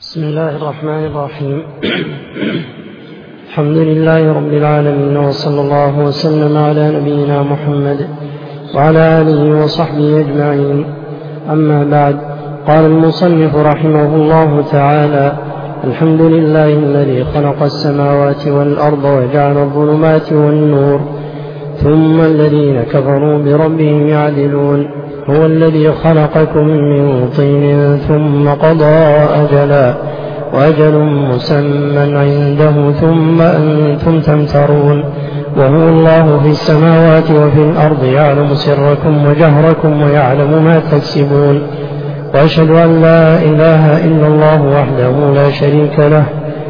بسم الله الرحمن الرحيم. الحمد لله رب العالمين، وصلى الله وسلم على نبينا محمد وعلى آله وصحبه أجمعين. أما بعد، قال المصنف رحمه الله تعالى: الحمد لله الذي خلق السماوات والأرض وجعل الظلمات والنور، ثم الذين كفروا بربهم يعدلون. هو الذي خلقكم من طين ثم قضى أجلا، وأجل مسمى عنده ثم أنتم تمترون. وهو الله في السماوات وفي الأرض، يعلم سركم وجهركم ويعلم ما تكسبون. وأشهد أن لا إله إلا الله وحده لا شريك له،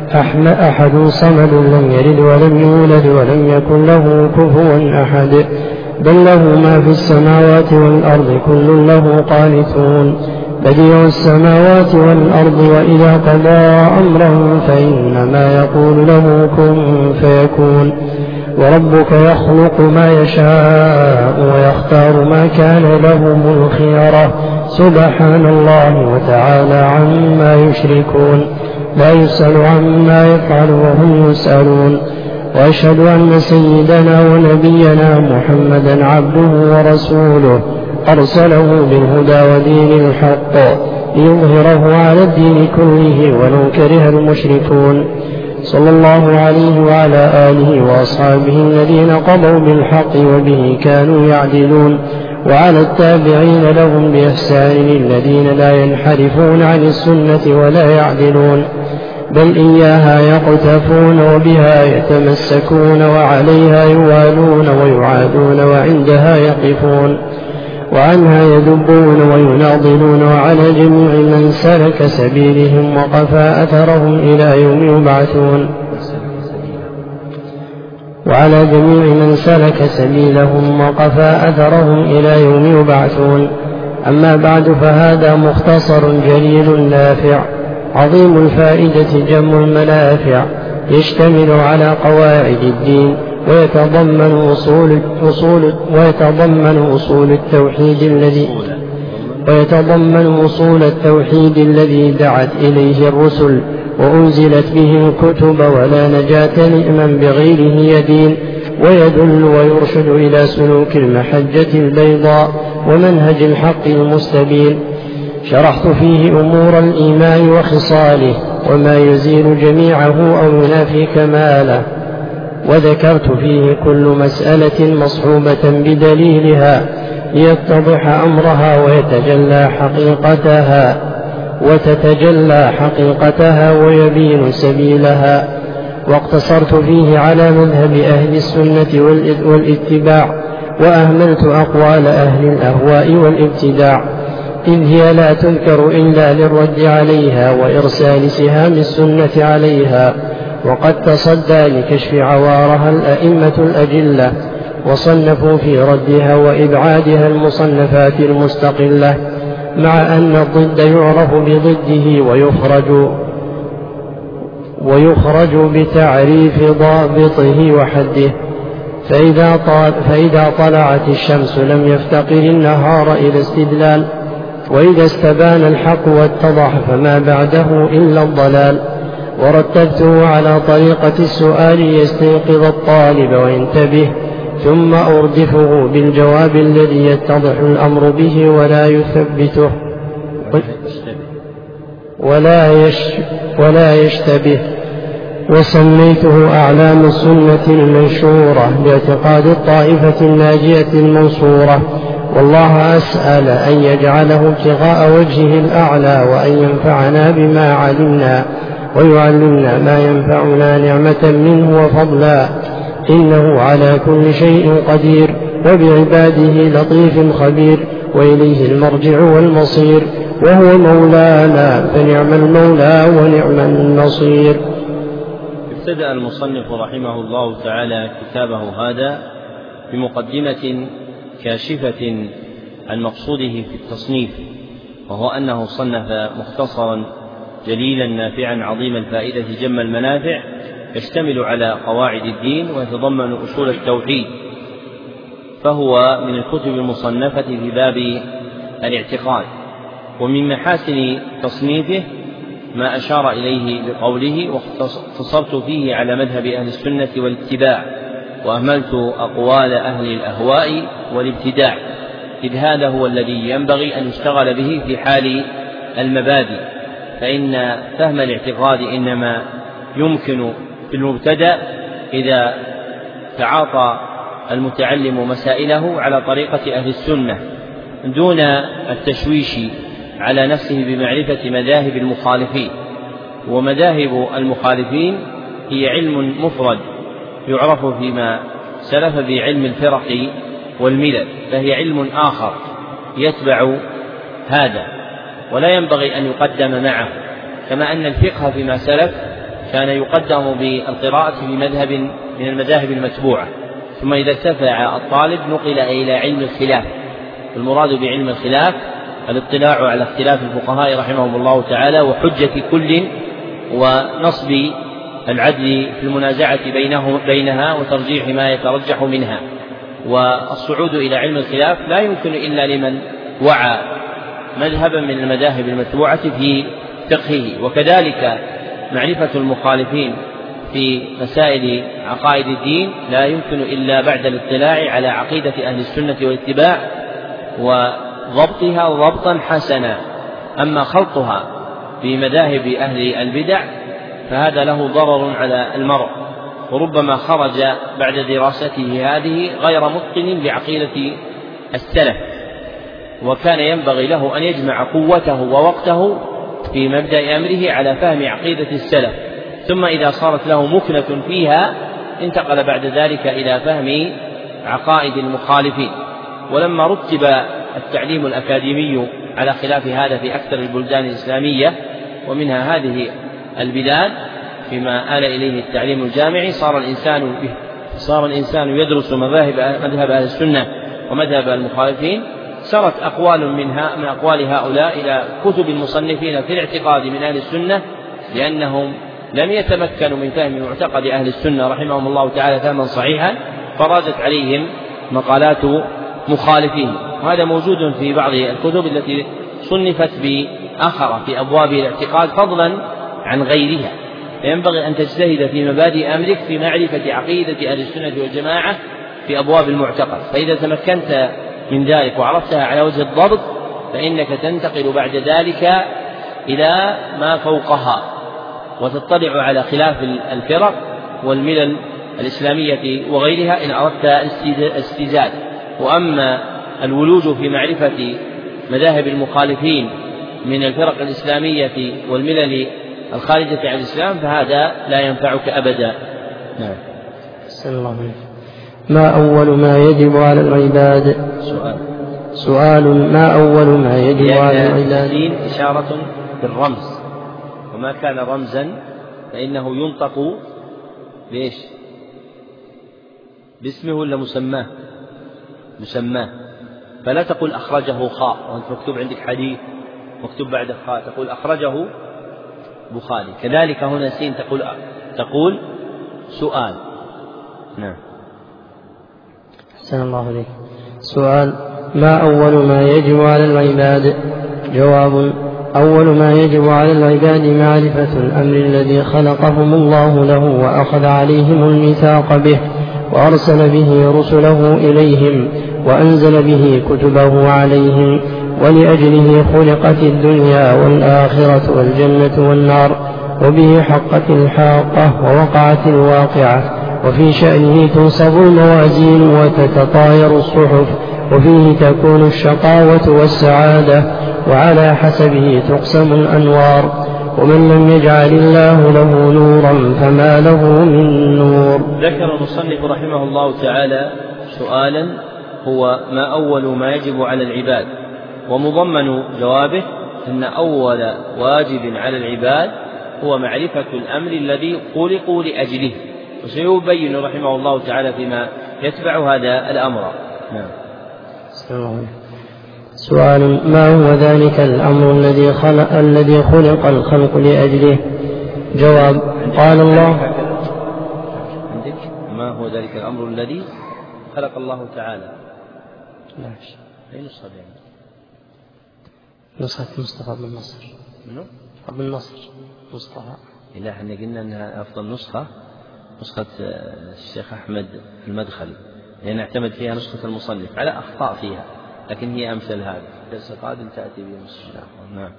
أحد صمد، لم يلد ولم يولد ولم يكن له كفوا أحد، بل له ما في السماوات والأرض، كل له قانتون. بديع السماوات والأرض، وإذا قضى أمرا فإنما يقول له كن فيكون. وربك يخلق ما يشاء ويختار، ما كان لهم الخيرة، سبحان الله وتعالى عما يشركون. لا يسأل عما يفعل وهم يسألون. وأشهد أن سيدنا ونبينا محمدا عبده ورسوله، أرسله بالهدى ودين الحق ليظهره على الدين كله ولو كره المشركون. صلى الله عليه وعلى آله وأصحابه الذين قضوا بالحق وبه كانوا يعدلون، وعلى التابعين لهم بإحسان الذين لا ينحرفون عن السنة ولا يعدلون، بل إياها يقتفون وبها يتمسكون، وعليها يوالون ويعادون، وعندها يقفون، وعنها يذبون ويناضلون. وعلى جميع من سلك سبيلهم وقفى أثرهم إلى يوم يبعثون. وعلى جميع من سلك سبيلهم وقفى أثرهم إلى يوم يبعثون. أما بعد، فهذا مختصر جليل نافع عظيم الفائدة جم المنافع، يشتمل على قواعد الدين، ويتضمن أصول التوحيد الذي دعت إليه الرسل وأنزلت به الكتب، ولا نجاة لمن بغيره يدين، ويدل ويرشد إلى سلوك المحجة البيضاء ومنهج الحق المستبين. شرحت فيه أمور الإيمان وخصاله، وما يزيل جميعه أو ينافي كماله، وذكرت فيه كل مسألة مصحوبة بدليلها ليتضح أمرها وتتجلى حقيقتها ويبين سبيلها. واقتصرت فيه على مذهب أهل السنة والاتباع، وأهملت أقوال أهل الأهواء والابتداع، إذ هي لا تذكر إلا للرد عليها وإرسال سهام السنة عليها. وقد تصدى لكشف عوارها الأئمة الأجلة، وصنفوا في ردها وإبعادها المصنفات المستقلة، مع أن الضد يعرف بضده ويخرج بتعريف ضابطه وحده. فإذا طلعت الشمس لم يفتقر النهار إلى استدلال، وإذا استبان الحق واتضح فما بعده إلا الضلال. ورتبته على طريقة السؤال ليستيقظ الطالب وينتبه، ثم أردفه بالجواب الذي يتضح الأمر به ولا يشتبه. وسميته أعلام السنة المنشورة باعتقاد الطائفة الناجية المنصورة. والله أسأل أن يجعله ابتغاء وجهه الأعلى، وأن ينفعنا بما علمنا، ويعلمنا ما ينفعنا نعمة منه وفضلا، إنه على كل شيء قدير، وبعباده لطيف خبير، وإليه المرجع والمصير، وهو مولانا فنعم المولى ونعم النصير. ابتدأ المصنف رحمه الله تعالى كتابه هذا بمقدمة كاشفة عن مقصوده في التصنيف، وهو أنه صنف مختصرا جليلا نافعا عظيم الفائدة جم المنافع، يشتمل على قواعد الدين ويتضمن أصول التوحيد، فهو من الكتب المصنفة في باب الاعتقاد. ومن محاسن تصنيفه ما أشار إليه بقوله: واقتصرت فيه على مذهب أهل السنة والاتباع، وأهملت أقوال أهل الأهواء والابتداع، إذ هذا هو الذي ينبغي أن يشتغل به في حال المبادئ، فإن فهم الاعتقاد إنما يمكن في المبتدأ إذا تعاطى المتعلم مسائله على طريقة أهل السنة دون التشويش على نفسه بمعرفة مذاهب المخالفين. ومذاهب المخالفين هي علم مفرد يعرف فيما سلف بعلم الفرق والملل، فهي علم آخر يتبع هذا ولا ينبغي أن يقدم معه، كما أن الفقه فيما سلف كان يقدم بالقراءة بمذهب من المذاهب المتبوعة، ثم إذا ارتفع الطالب نقل إلى علم الخلاف. المراد بعلم الخلاف الاطلاع على اختلاف الفقهاء رحمهم الله تعالى وحجة كل ونصب العدل في المنازعة بينها وترجيح ما يترجح منها. والصعود إلى علم الخلاف لا يمكن إلا لمن وعى مذهبا من المذاهب المتبوعة في فقهه. وكذلك معرفة المخالفين في مسائل عقائد الدين لا يمكن إلا بعد الاطلاع على عقيدة أهل السنة والاتباع وضبطها ضبطا حسنا. أما خلطها في مذاهب أهل البدع فهذا له ضرر على المرء، وربما خرج بعد دراسته هذه غير متقن لعقيدة السلف، وكان ينبغي له أن يجمع قوته ووقته في مبدأ أمره على فهم عقيدة السلف، ثم إذا صارت له مكنة فيها انتقل بعد ذلك إلى فهم عقائد المخالفين. ولما رتب التعليم الأكاديمي على خلاف هذا في أكثر البلدان الإسلامية ومنها هذه البلاد فيما آل إليه التعليم الجامعي، صار الإنسان يدرس مذهب أهل السنة ومذهب المخالفين، سرت أقوال من أقوال هؤلاء إلى كتب المصنفين في الاعتقاد من أهل السنة، لأنهم لم يتمكنوا من فهم معتقد أهل السنة رحمهم الله تعالى فهما صحيحا، فرادت عليهم مقالات مخالفين. وهذا موجود في بعض الكتب التي صنفت بآخر في أبواب الاعتقاد فضلا عن غيرها. فينبغي أن تجتهد في مبادئ أمرك في معرفة عقيدة أهل السنة والجماعة في أبواب المعتقد، فإذا تمكنت من ذلك وعرفتها على وجه الضبط فإنك تنتقل بعد ذلك إلى ما فوقها وتطلع على خلاف الفرق والملل الإسلامية وغيرها إن أردت استزاد. وأما الولوج في معرفة مذاهب المخالفين من الفرق الإسلامية والملل الخارجة عن الإسلام فهذا لا ينفعك أبدا. نعم. ما أول ما يجب على العباد؟ سؤال ما أول ما يجب على العباد؟ إشارة بالرمز، وما كان رمزا فإنه ينطق ليش؟ باسمه ولا مسماه؟ فلا تقول أخرجه خاء وأنت مكتوب عندك حديث مكتوب بعد خاء تقول أخرجه بخاري. كذلك هنا سين تقول سؤال. نعم. أحسن الله عليك. سؤال ما أول ما يجب على العباد؟ جواب أول ما يجب على العباد معرفة الأمر الذي خلقهم الله له وأخذ عليهم الميثاق به وأرسل به رسله إليهم وأنزل به كتبه عليهم، ولأجله خلقت الدنيا والآخرة والجنة والنار، وبه حقت الحاقة ووقعت الواقعة، وفي شأنه تنصب الموازين وتتطاير الصحف، وفيه تكون الشقاوة والسعادة، وعلى حسبه تقسم الأنوار، ومن لم يجعل الله له نورا فما له من نور. ذكر المصنف رحمه الله تعالى سؤالا هو ما أول ما يجب على العباد، ومضمن جوابه أن أول واجب على العباد هو معرفة الأمر الذي خلقوا لأجله، وسيبين رحمه الله تعالى فيما يتبع هذا الأمر. نعم. سؤال ما هو ذلك الأمر الذي خلق الخلق لأجله؟ جواب قال الله عندك ما هو ذلك الأمر الذي خلق الله تعالى. لا أي نسخة مصطفى بن نصر. أبو النصر مصطفى. إلا احنا قلنا أنها أفضل نسخة الشيخ أحمد المدخل، لأن نعتمد فيها نسخة المصنف على أخطاء فيها، لكن هي أمثل هذا. درس قادم تأتي به نسخة. نعم.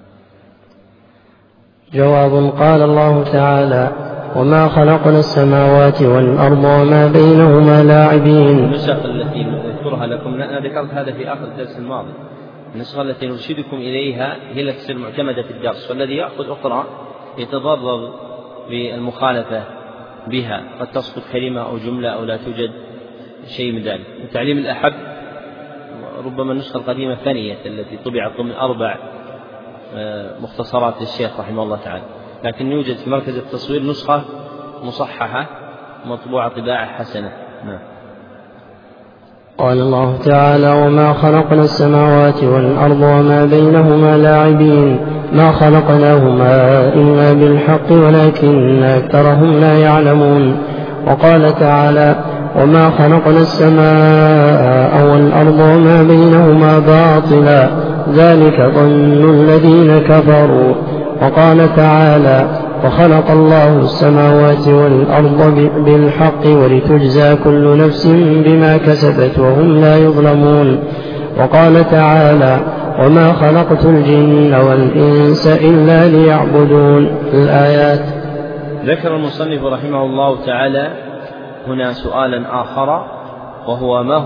جواب. قال الله تعالى: وما خلقنا السماوات والأرض وما بينهما لاعبين. النسخ التي نذكرها لكم، أنا ذكرت هذا في آخر الدرس الماضي، النسخة التي نرشدكم إليها هي التي تصير معتمدة في الدرس، والذي يأخذ أخرى يتضرر بالمخالفة بها، قد تسقط كلمة أو جملة أو لا توجد شيء من ذلك. وتعليم الأحب ربما النسخة القديمة الثانية التي طبعت ضمن 4 مختصرات للشيخ رحمه الله تعالى، لكن يوجد في مركز التصوير نسخة مصححة مطبوعة طباعة حسنة. نعم. قال الله تعالى: وما خلقنا السماوات والأرض وما بينهما لاعبين ما خلقناهما إلا بالحق ولكن أكثرهم لا يعلمون. وقال تعالى: وما خلقنا السماء والأرض وما بينهما باطلا ذلك ظن الذين كفروا. وقال تعالى: وخلق الله السماوات والأرض بالحق ولتجزى كل نفس بما كسبت وهم لا يظلمون. وقال تعالى: وما خلقت الجن والإنس إلا ليعبدون. الآيات. ذكر المصنف رحمه الله تعالى هنا سؤالا آخر، وهو ما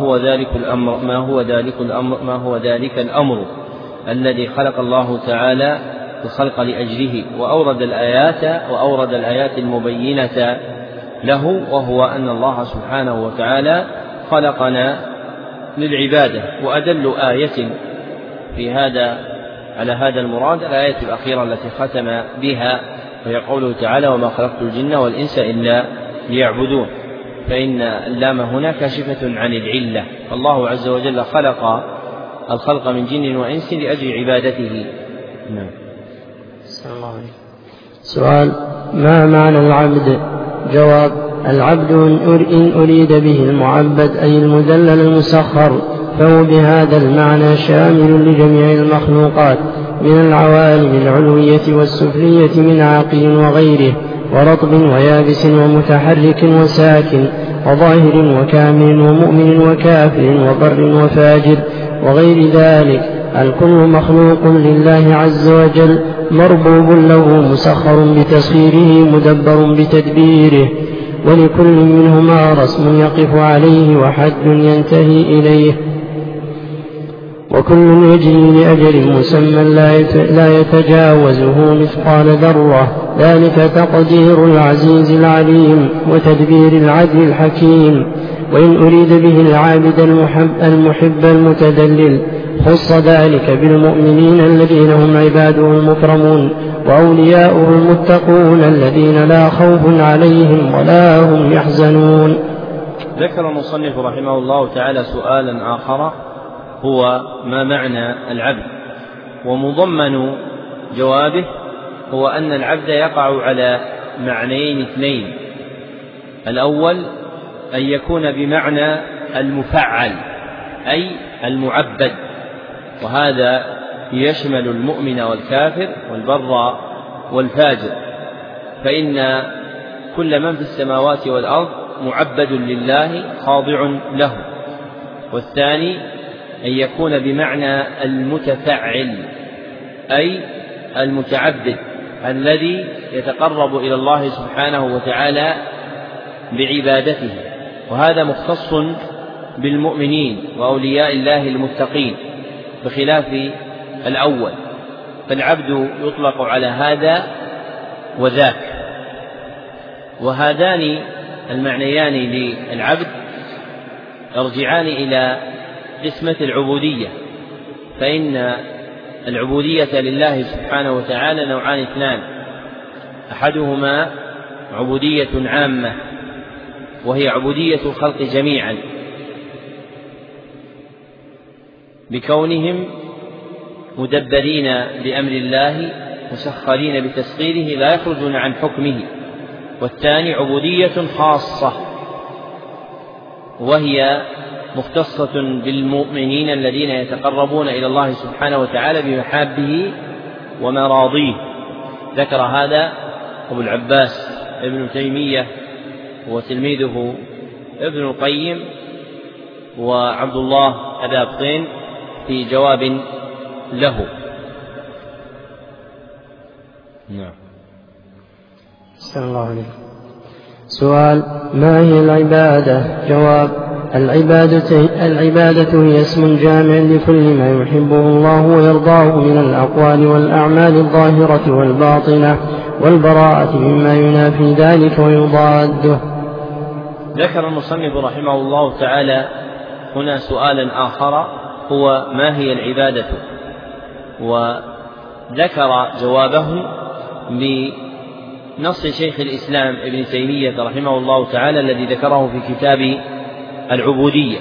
هو ذلك الأمر الذي خلق الله تعالى الخلق لأجله، وأورد الآيات المبينة له، وهو أن الله سبحانه وتعالى خلقنا للعبادة. وأدل آية في هذا على هذا المراد الآية الأخيرة التي ختم بها، وهي قوله تعالى: وما خلقت الجن والإنس إلا ليعبدون. فإن اللام هنا كاشفة عن العلة، فالله عز وجل خلق الخلق من جن وإنس لأجل عبادته. نعم. سؤال: ما معنى العبد؟ جواب: العبد إن أريد به المعبد أي المذلل المسخر، فهو بهذا المعنى شامل لجميع المخلوقات من العوالم العلوية والسفلية من عاقل وغيره، ورطب ويابس ومتحرك وساكن، وظاهر وكامل ومؤمن وكافر وبر وفاجر وغير ذلك. الكل مخلوق لله عز وجل، مربوب له مسخر بتسخيره مدبر بتدبيره، ولكل منهما رسم يقف عليه وحد ينتهي إليه، وكل يجري لأجل مسمى لا يتجاوزه مثقال ذرة. ذلك تقدير العزيز العليم وتدبير العدل الحكيم. وإن أريد به العابد المحب المتدلل، خص ذلك بالمؤمنين الذين هم عباده المكرمون وأولياؤه المتقون الذين لا خوف عليهم ولا هم يحزنون. ذكر المصنف رحمه الله تعالى سؤالا آخر، هو ما معنى العبد؟ ومضمن جوابه هو أن العبد يقع على معنيين اثنين: الأول أن يكون بمعنى المفعل أي المعبد، وهذا يشمل المؤمن والكافر والبر والفاجر، فإن كل من في السماوات والأرض معبد لله خاضع له. والثاني أن يكون بمعنى المتفعل أي المتعبد الذي يتقرب إلى الله سبحانه وتعالى بعبادته، وهذا مختص بالمؤمنين وأولياء الله المتقين بخلاف الأول، فالعبد يطلق على هذا وذاك. وهذان المعنيان للعبد يرجعان إلى قسمة العبودية، فإن العبودية لله سبحانه وتعالى نوعان اثنان: أحدهما عبودية عامة وهي عبودية الخلق جميعا بكونهم مدبرين بأمر الله مسخرين بتسخيره لا يخرجون عن حكمه. والثاني عبودية خاصة وهي مختصة بالمؤمنين الذين يتقربون إلى الله سبحانه وتعالى بمحابه ومراضيه. ذكر هذا أبو العباس ابن تيمية وتلميذه ابن القيم وعبد الله الأبطين في جواب له. نعم. الله عليك. سؤال: ما هي العبادة؟ جواب: العبادة هي اسم جامع لكل ما يحبه الله ويرضاه من الأقوال والأعمال الظاهرة والباطنة والبراءة مما ينافي ذلك ويضاده. ذكر المصنف رحمه الله تعالى هنا سؤالا آخر هو: ما هي العبادة؟ وذكر جوابه بنص شيخ الإسلام ابن تيمية رحمه الله تعالى الذي ذكره في كتاب العبودية.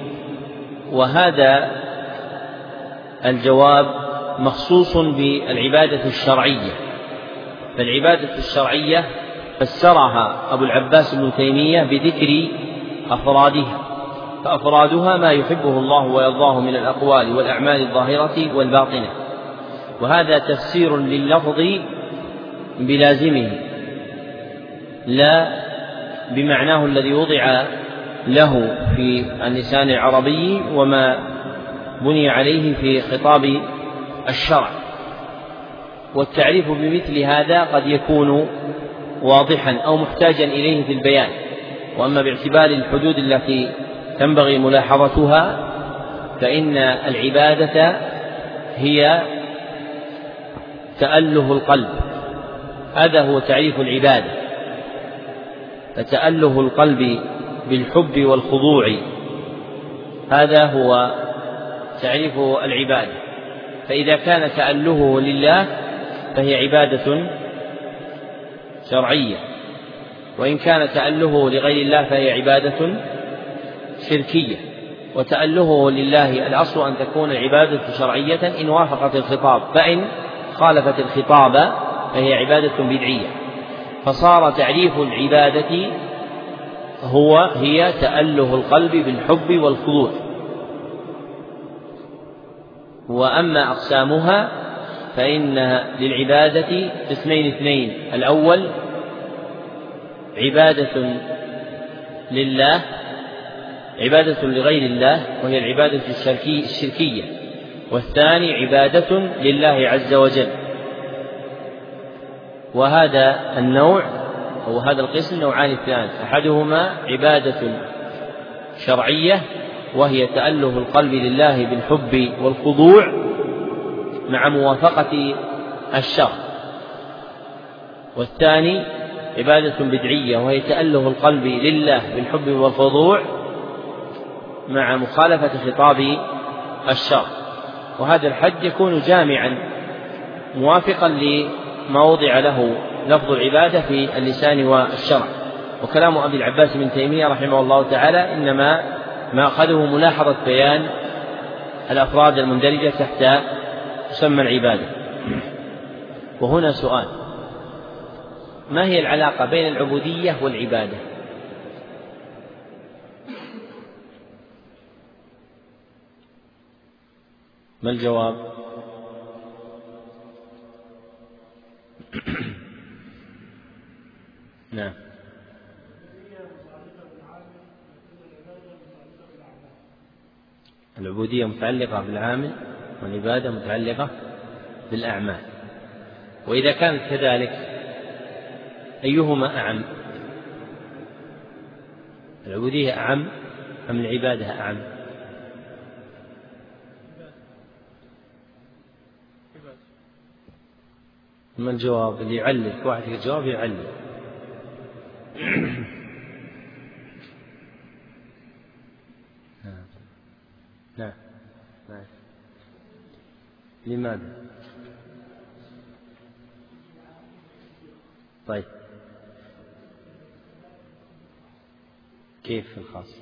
وهذا الجواب مخصوص بالعبادة الشرعية، فالعبادة الشرعية فسرها أبو العباس ابن تيمية بذكر أفرادها، فأفرادها ما يحبه الله ويرضاه من الأقوال والأعمال الظاهرة والباطنة، وهذا تفسير لللفظ بلازمه لا بمعناه الذي وضع له في اللسان العربي وما بني عليه في خطاب الشرع. والتعريف بمثل هذا قد يكون واضحا أو محتاجا إليه في البيان. وأما باعتبار الحدود التي تنبغي ملاحظتها فإن العبادة هي تأله القلب، هذا هو تعريف العبادة، فتأله القلب بالحب والخضوع، هذا هو تعريف العبادة. فإذا كان تألهه لله فهي عبادة شرعية، وإن كان تألهه لغير الله فهي عبادة شركية. وتألهه لله الأصل أن تكون العبادة شرعية إن وافقت الخطاب، فإن خالفت الخطاب فهي عبادة بدعية. فصار تعريف العبادة هي تأله القلب بالحب والخضوع. وأما أقسامها فإن للعبادة قسمين اثنين: الأول عبادة لله، عبادة لغير الله وهي العبادة الشركية، والثاني عبادة لله عز وجل. وهذا النوع أو هذا القسم نوعان اثنان: أحدهما عبادة شرعية وهي تأله القلب لله بالحب والخضوع مع موافقة الشرع، والثاني عبادة بدعية وهي تأله القلب لله بالحب والخضوع مع مخالفة خطاب الشرع. وهذا الحد يكون جامعا موافقا لما وضع له لفظ العبادة في اللسان والشرع. وكلام أبي العباس بن تيمية رحمه الله تعالى إنما ما أخذه ملاحظة بيان الأفراد المندرجة تحت مسمى العبادة. وهنا سؤال: ما هي العلاقة بين العبودية والعبادة؟ ما الجواب؟ نعم. العبودية متعلقة بالعامل والعبادة متعلقة بالأعمال. وإذا كانت كذلك أيهما أعم؟ العبودية أعم أم العبادة أعم؟ ما الجواب؟ اللي يعلل واحد الجواب يعلل. نعم. لماذا؟ طيب كيف في الخاص؟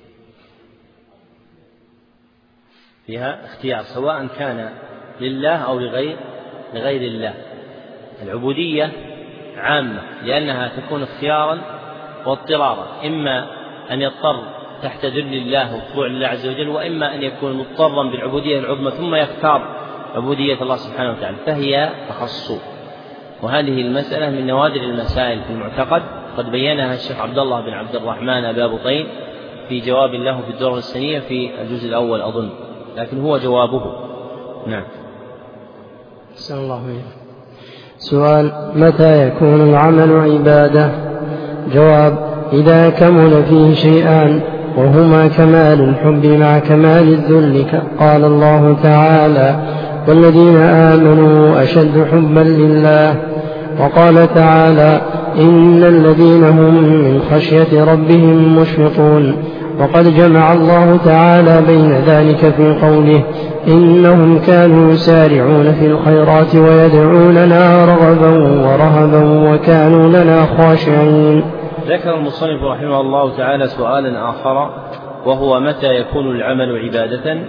فيها اختيار سواء كان لله أو لغير الله. العبودية عامة لأنها تكون اختيارا واضطرارا، إما أن يضطر تحت ذل الله وخضوع لله عز وجل، وإما أن يكون مضطرا بالعبودية العظمى ثم يختار عبودية الله سبحانه وتعالى، فهي أخص. وهذه المسألة من نوادر المسائل في المعتقد، قد بينها الشيخ عبد الله بن عبد الرحمن أبا بطين في جواب له في الدرر السنية في الجزء الأول أظن، لكن هو جوابه. نعم. أحسن الله إليك. سؤال: متى يكون العمل عبادة؟ جواب: إذا كمل فيه شيئان، وهما كمال الحب مع كمال الذل. قال الله تعالى: والذين آمنوا أشد حبا لله. وقال تعالى: إن الذين هم من خشية ربهم مشفقون. وقد جمع الله تعالى بين ذلك في قوله: إنهم كانوا يسارعون في الخيرات ويدعوننا رغبا ورهبا وكانوا لنا خاشعين. ذكر المصنف رحمه الله تعالى سؤالا آخر، وهو متى يكون العمل عبادة؟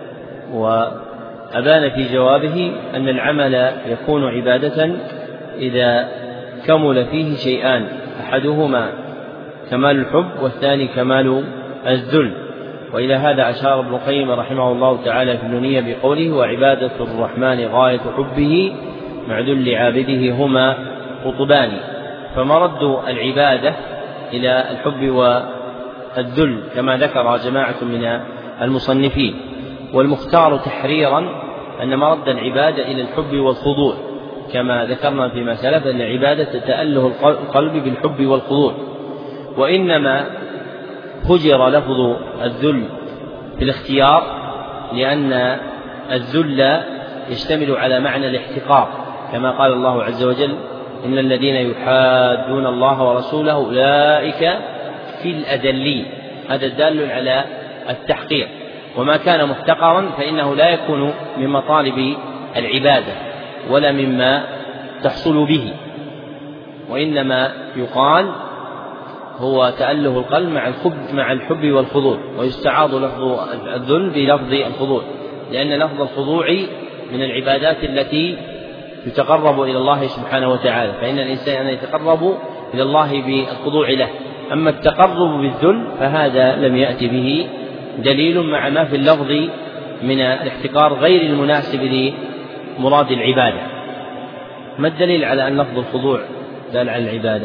وأبان في جوابه أن العمل يكون عبادة إذا كمل فيه شيئان، أحدهما كمال الحب والثاني كمال الذل. وإلى هذا أشار ابن القيم رحمه الله تعالى في النونية بقوله: وعبادة الرحمن غاية حبه مع ذل عابده هما قطبان. فمرد العبادة إلى الحب والذل كما ذكر جماعة من المصنفين، والمختار تحريرا أن مرد العبادة إلى الحب والخضوع، كما ذكرنا فيما سلف أن العبادة تأله القلب بالحب والخضوع. وإنما هجر لفظ الذل في الاختيار لأن الذل يشتمل على معنى الاحتقار، كما قال الله عز وجل: إن الذين يحادون الله ورسوله أولئك في الأذلين. هذا دال على التحقير، وما كان محتقرا فإنه لا يكون من مطالب العبادة ولا مما تحصل به، وإنما يقال هو تأله القلب مع الحب والخضوع، ويستعاض لفظ الذل بلفظ الخضوع، لأن لفظ الخضوع من العبادات التي يتقرب إلى الله سبحانه وتعالى، فإن الإنسان يتقرب إلى الله بالخضوع له. أما التقرب بالذل فهذا لم يأتي به دليل مع ما في اللفظ من الاحتقار غير المناسب لمراد العبادة. ما الدليل على أن لفظ الخضوع دال على العبادة؟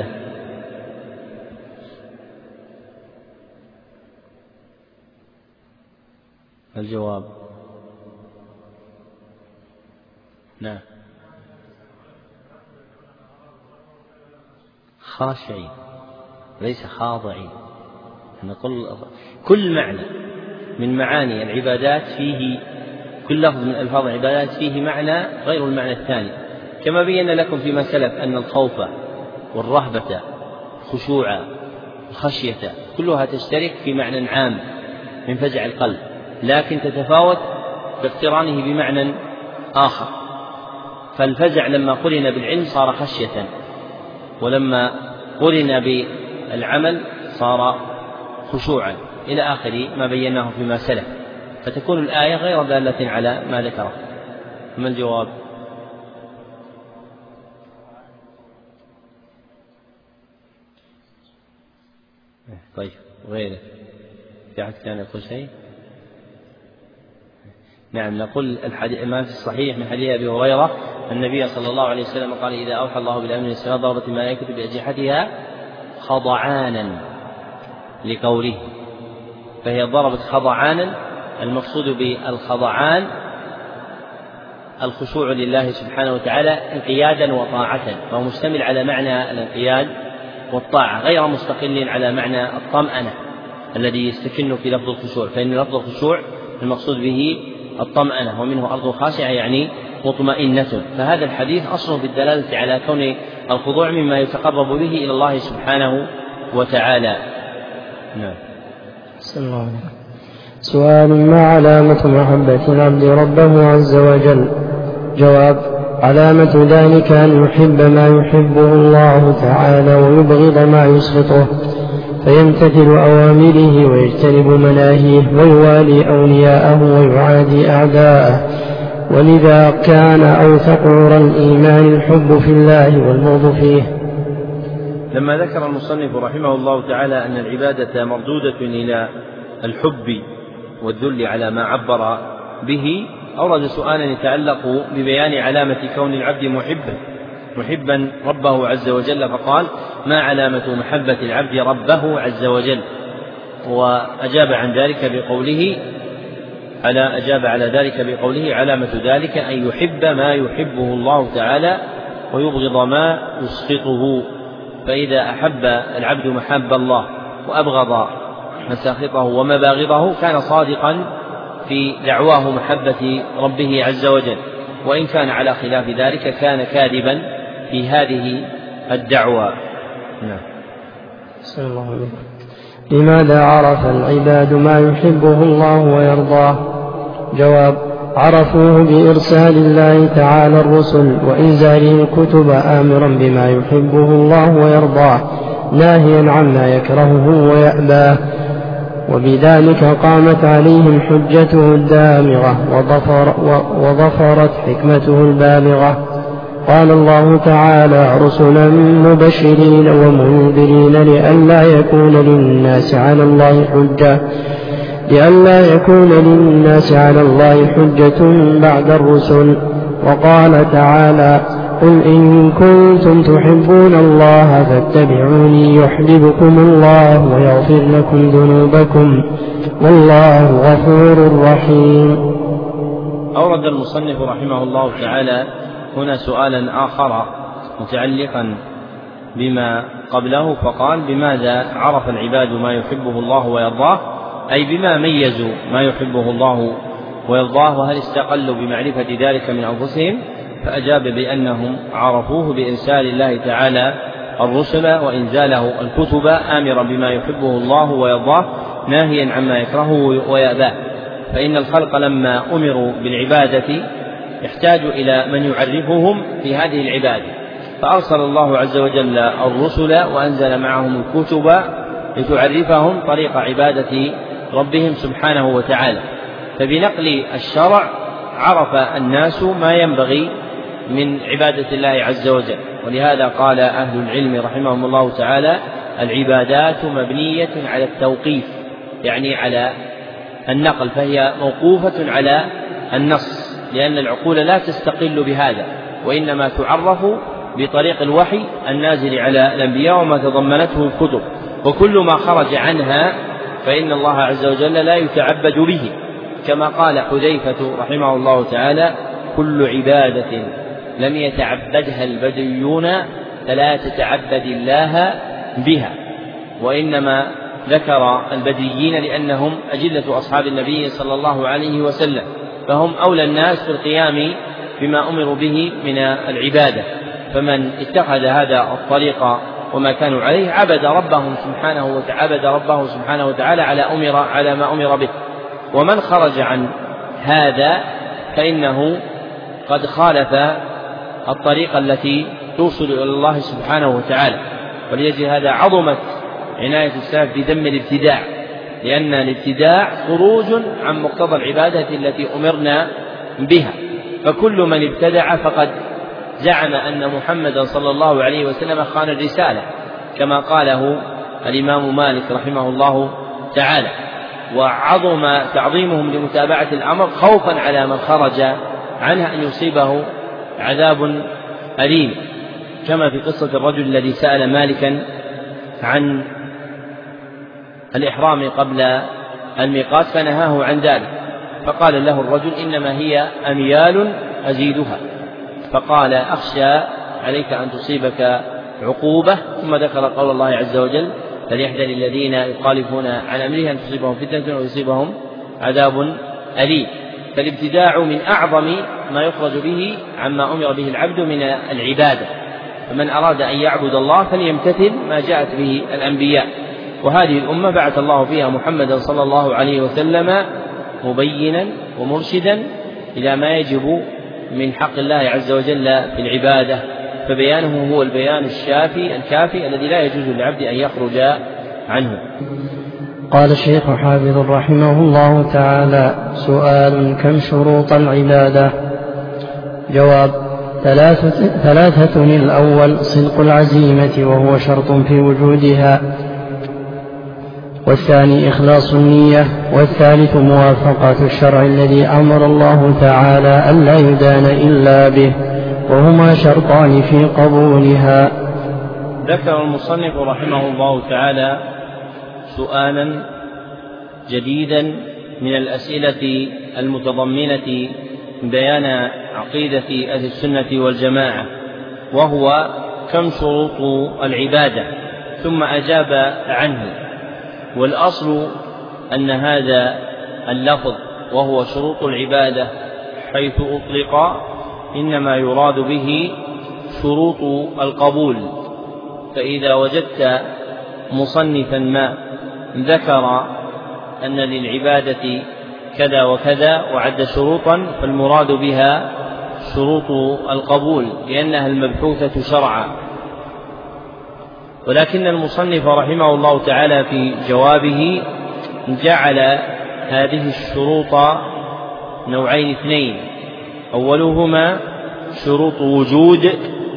الجواب: نعم، خاشعين ليس خاضعين. نقول كل معنى من معاني العبادات فيه، كل لفظ من ألفاظ العبادات فيه معنى غير المعنى الثاني، كما بينا لكم فيما سلف أن الخوف والرهبة الخشوع الخشية كلها تشترك في معنى عام من فزع القلب، لكن تتفاوت باقترانه بمعنى آخر. فالفزع لما قرن بالعلم صار خشية، ولما قرن بالعمل صار خشوعا، إلى آخر ما بيناه فيما سلف، فتكون الآية غير دالة على ما ذكره. ما الجواب؟ طيب، غيره في أحد كان يقول شيء؟ نعم، نقول ما في الصحيح من حديث أبي هريرة النبي صلى الله عليه وسلم قال: إذا أوحى الله بالأمر من السماء ضربت الملائكة بأجنحتها خضعانا لقوله، فهي ضربت خضعانا. المقصود بالخضعان الخشوع لله سبحانه وتعالى انقيادا وطاعة، فهو مشتمل على معنى الانقياد والطاعة غير مستقل على معنى الطمأنة الذي يستكن في لفظ الخشوع، فإن لفظ الخشوع المقصود به الطمأنة، ومنه أرض خاشعة يعني مطمئنة. فهذا الحديث أصله بالدلالة على كون الخضوع مما يتقرب به إلى الله سبحانه وتعالى. نعم. سؤال: ما علامة محبة العبد ربه عز وجل؟ جواب: علامة ذلك أن يحب ما يحبه الله تعالى ويبغض ما يسخطه، فيمتثل أوامره ويجتنب مناهيه، ويوالي أولياءه ويعادي أعداءه. ولذا كان أوثق عرى الإيمان الحب في الله والبغض فيه. لما ذكر المصنف رحمه الله تعالى أن العبادة مردودة إلى الحب والذل على ما عبر به، أورد سؤالا يتعلق ببيان علامة كون العبد محبا ربه عز وجل، فقال: ما علامة محبة العبد ربه عز وجل؟ وأجاب على ذلك بقوله: علامة ذلك أن يحب ما يحبه الله تعالى ويبغض ما يسخطه. فإذا أحب العبد محب الله وأبغض مساخطه ومباغضه كان صادقا في دعواه محبة ربه عز وجل، وإن كان على خلاف ذلك كان كاذبا في هذه الدعوة. نعم. لماذا عرف العباد ما يحبه الله ويرضاه؟ جواب: عرفوه بإرسال الله تعالى الرسل وإنزاله الكتب آمرا بما يحبه الله ويرضاه ناهيا عما يكرهه ويأباه، وبذلك قامت عليهم حجته الدامغة وظفرت حكمته البالغة. قال الله تعالى: رسلا مبشرين ومنذرين لئلا يكون للناس على الله حجة بعد الرسل. وقال تعالى: قل إن كنتم تحبون الله فاتبعوني يحببكم الله ويغفر لكم ذنوبكم والله غفور رحيم. أورد المصنف رحمه الله تعالى هنا سؤالا آخر متعلقا بما قبله، فقال: بماذا عرف العباد ما يحبه الله ويرضاه؟ أي بما ميزوا ما يحبه الله ويرضاه، وهل استقلوا بمعرفة ذلك من أنفسهم؟ فأجاب بأنهم عرفوه بإرسال الله تعالى الرسل وإنزاله الكتب آمرا بما يحبه الله ويرضاه ناهيا عما يكرهه ويأباه. فإن الخلق لما أمروا بالعبادة يحتاج إلى من يعرفهم في هذه العبادة، فأرسل الله عز وجل الرسل وأنزل معهم الكتب لتعرفهم طريق عبادة ربهم سبحانه وتعالى. فبنقل الشرع عرف الناس ما ينبغي من عبادة الله عز وجل، ولهذا قال أهل العلم رحمهم الله تعالى: العبادات مبنية على التوقيف، يعني على النقل، فهي موقوفة على النص، لأن العقول لا تستقل بهذا، وإنما تعرف بطريق الوحي النازل على الأنبياء وما تضمنته الكتب، وكل ما خرج عنها فإن الله عز وجل لا يتعبد به، كما قال حذيفة رحمه الله تعالى: كل عبادة لم يتعبدها البدويون فلا تتعبد الله بها. وإنما ذكر البديين لأنهم أجلة أصحاب النبي صلى الله عليه وسلم، فهم أولى الناس بالقيام بما أمروا به من العبادة، فمن اتخذ هذا الطريق وما كانوا عليه عبد ربه سبحانه وتعالى على ما أمر به. ومن خرج عن هذا فإنه قد خالف الطريقة التي توصل إلى الله سبحانه وتعالى. ولأجل هذا عظمت عناية السلف بذم الابتداع، لأن الابتداع خروج عن مقتضى العبادة التي أمرنا بها، فكل من ابتدع فقد زعم أن محمدا صلى الله عليه وسلم خان الرسالة، كما قاله الإمام مالك رحمه الله تعالى. وعظم تعظيمهم لمتابعة الأمر خوفا على من خرج عنها أن يصيبه عذاب أليم، كما في قصة الرجل الذي سأل مالكا عن الإحرام قبل الميقات فنهاه عن ذلك، فقال له الرجل: إنما هي أميال أزيدها، فقال: أخشى عليك أن تصيبك عقوبة. ثم ذكر قول الله عز وجل: فليحذر الذين يخالفون عن أمره أن تصيبهم فتنة ويصيبهم عذاب أليم. فالابتداع من أعظم ما يخرج به عما أمر به العبد من العبادة، فمن أراد أن يعبد الله فليمتثل ما جاءت به الأنبياء. وهذه الأمة بعث الله فيها محمدا صلى الله عليه وسلم مبينا ومرشدا إلى ما يجب من حق الله عز وجل في العبادة، فبيانه هو البيان الكافي الذي لا يجوز للعبد أن يخرج عنه. قال الشيخ حافظ رحمه الله تعالى: سؤال: كم شروط العبادة؟ جواب: ثلاثة. الأول صدق العزيمة وهو شرط في وجودها، والثاني إخلاص النية، والثالث موافقة الشرع الذي أمر الله تعالى ألا يدان إلا به، وهما شرطان في قبولها. ذكر المصنف رحمه الله تعالى سؤالا جديدا من الأسئلة المتضمنة بيان عقيدة أهل السنة والجماعة، وهو كم شروط العبادة، ثم أجاب عنه. والأصل أن هذا اللفظ وهو شروط العبادة حيث أطلق إنما يراد به شروط القبول، فإذا وجدت مصنفا ما ذكر أن للعبادة كذا وكذا وعد شروطا، فالمراد بها شروط القبول لأنها المبحوثة شرعا. ولكن المصنف رحمه الله تعالى في جوابه جعل هذه الشروط نوعين اثنين، أولهما شروط وجود،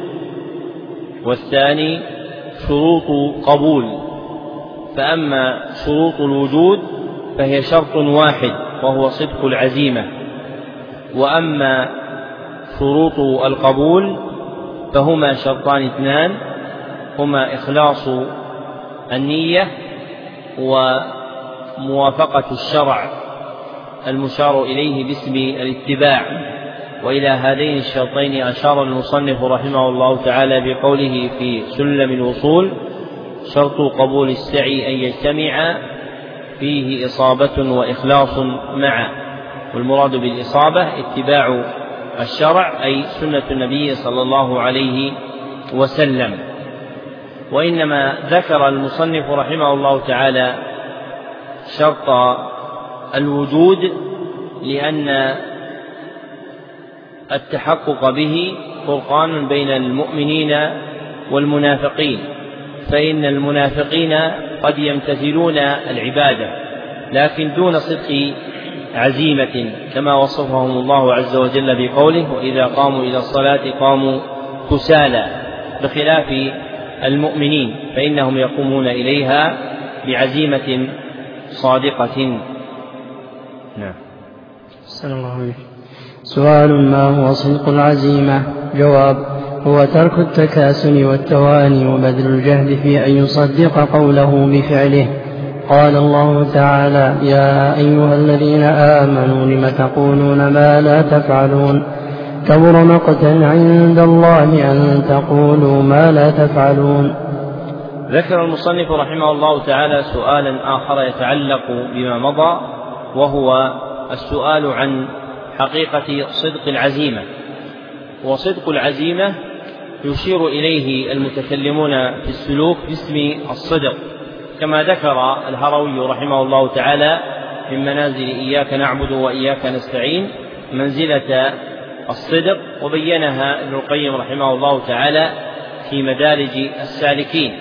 والثاني شروط قبول. فأما شروط الوجود فهي شرط واحد وهو صدق العزيمة، وأما شروط القبول فهما شرطان اثنان، هما إخلاص النية وموافقة الشرع المشار إليه باسم الاتباع. وإلى هذين الشرطين أشار المصنف رحمه الله تعالى بقوله في سلم الوصول: شرط قبول السعي أن يجتمع فيه إصابة وإخلاص معا. والمراد بالإصابة اتباع الشرع أي سنة النبي صلى الله عليه وسلم. وإنما ذكر المصنف رحمه الله تعالى شرط الوجود لأن التحقق به فرقان بين المؤمنين والمنافقين، فإن المنافقين قد يمتثلون العبادة لكن دون صدق عزيمة، كما وصفهم الله عز وجل بقوله: وإذا قاموا إلى الصلاة قاموا كسالى، بخلاف المؤمنين فإنهم يقومون إليها بعزيمة صادقة. نعم. صلى الله عليه. سؤال: ما هو صدق العزيمة؟ جواب: هو ترك التكاسل والتواني وبذل الجهد في أن يصدق قوله بفعله. قال الله تعالى: يا أيها الذين آمنوا لم تقولون ما لا تفعلون، كبر مقتا عند الله أن تقولوا ما لا تفعلون. ذكر المصنف رحمه الله تعالى سؤالا آخر يتعلق بما مضى، وهو السؤال عن حقيقة صدق العزيمة. وصدق العزيمة يشير إليه المتكلمون في السلوك باسم الصدق، كما ذكر الهروي رحمه الله تعالى من منازل إياك نعبد وإياك نستعين منزلة الصدق، وبينها ابن القيم رحمه الله تعالى في مدارج السالكين.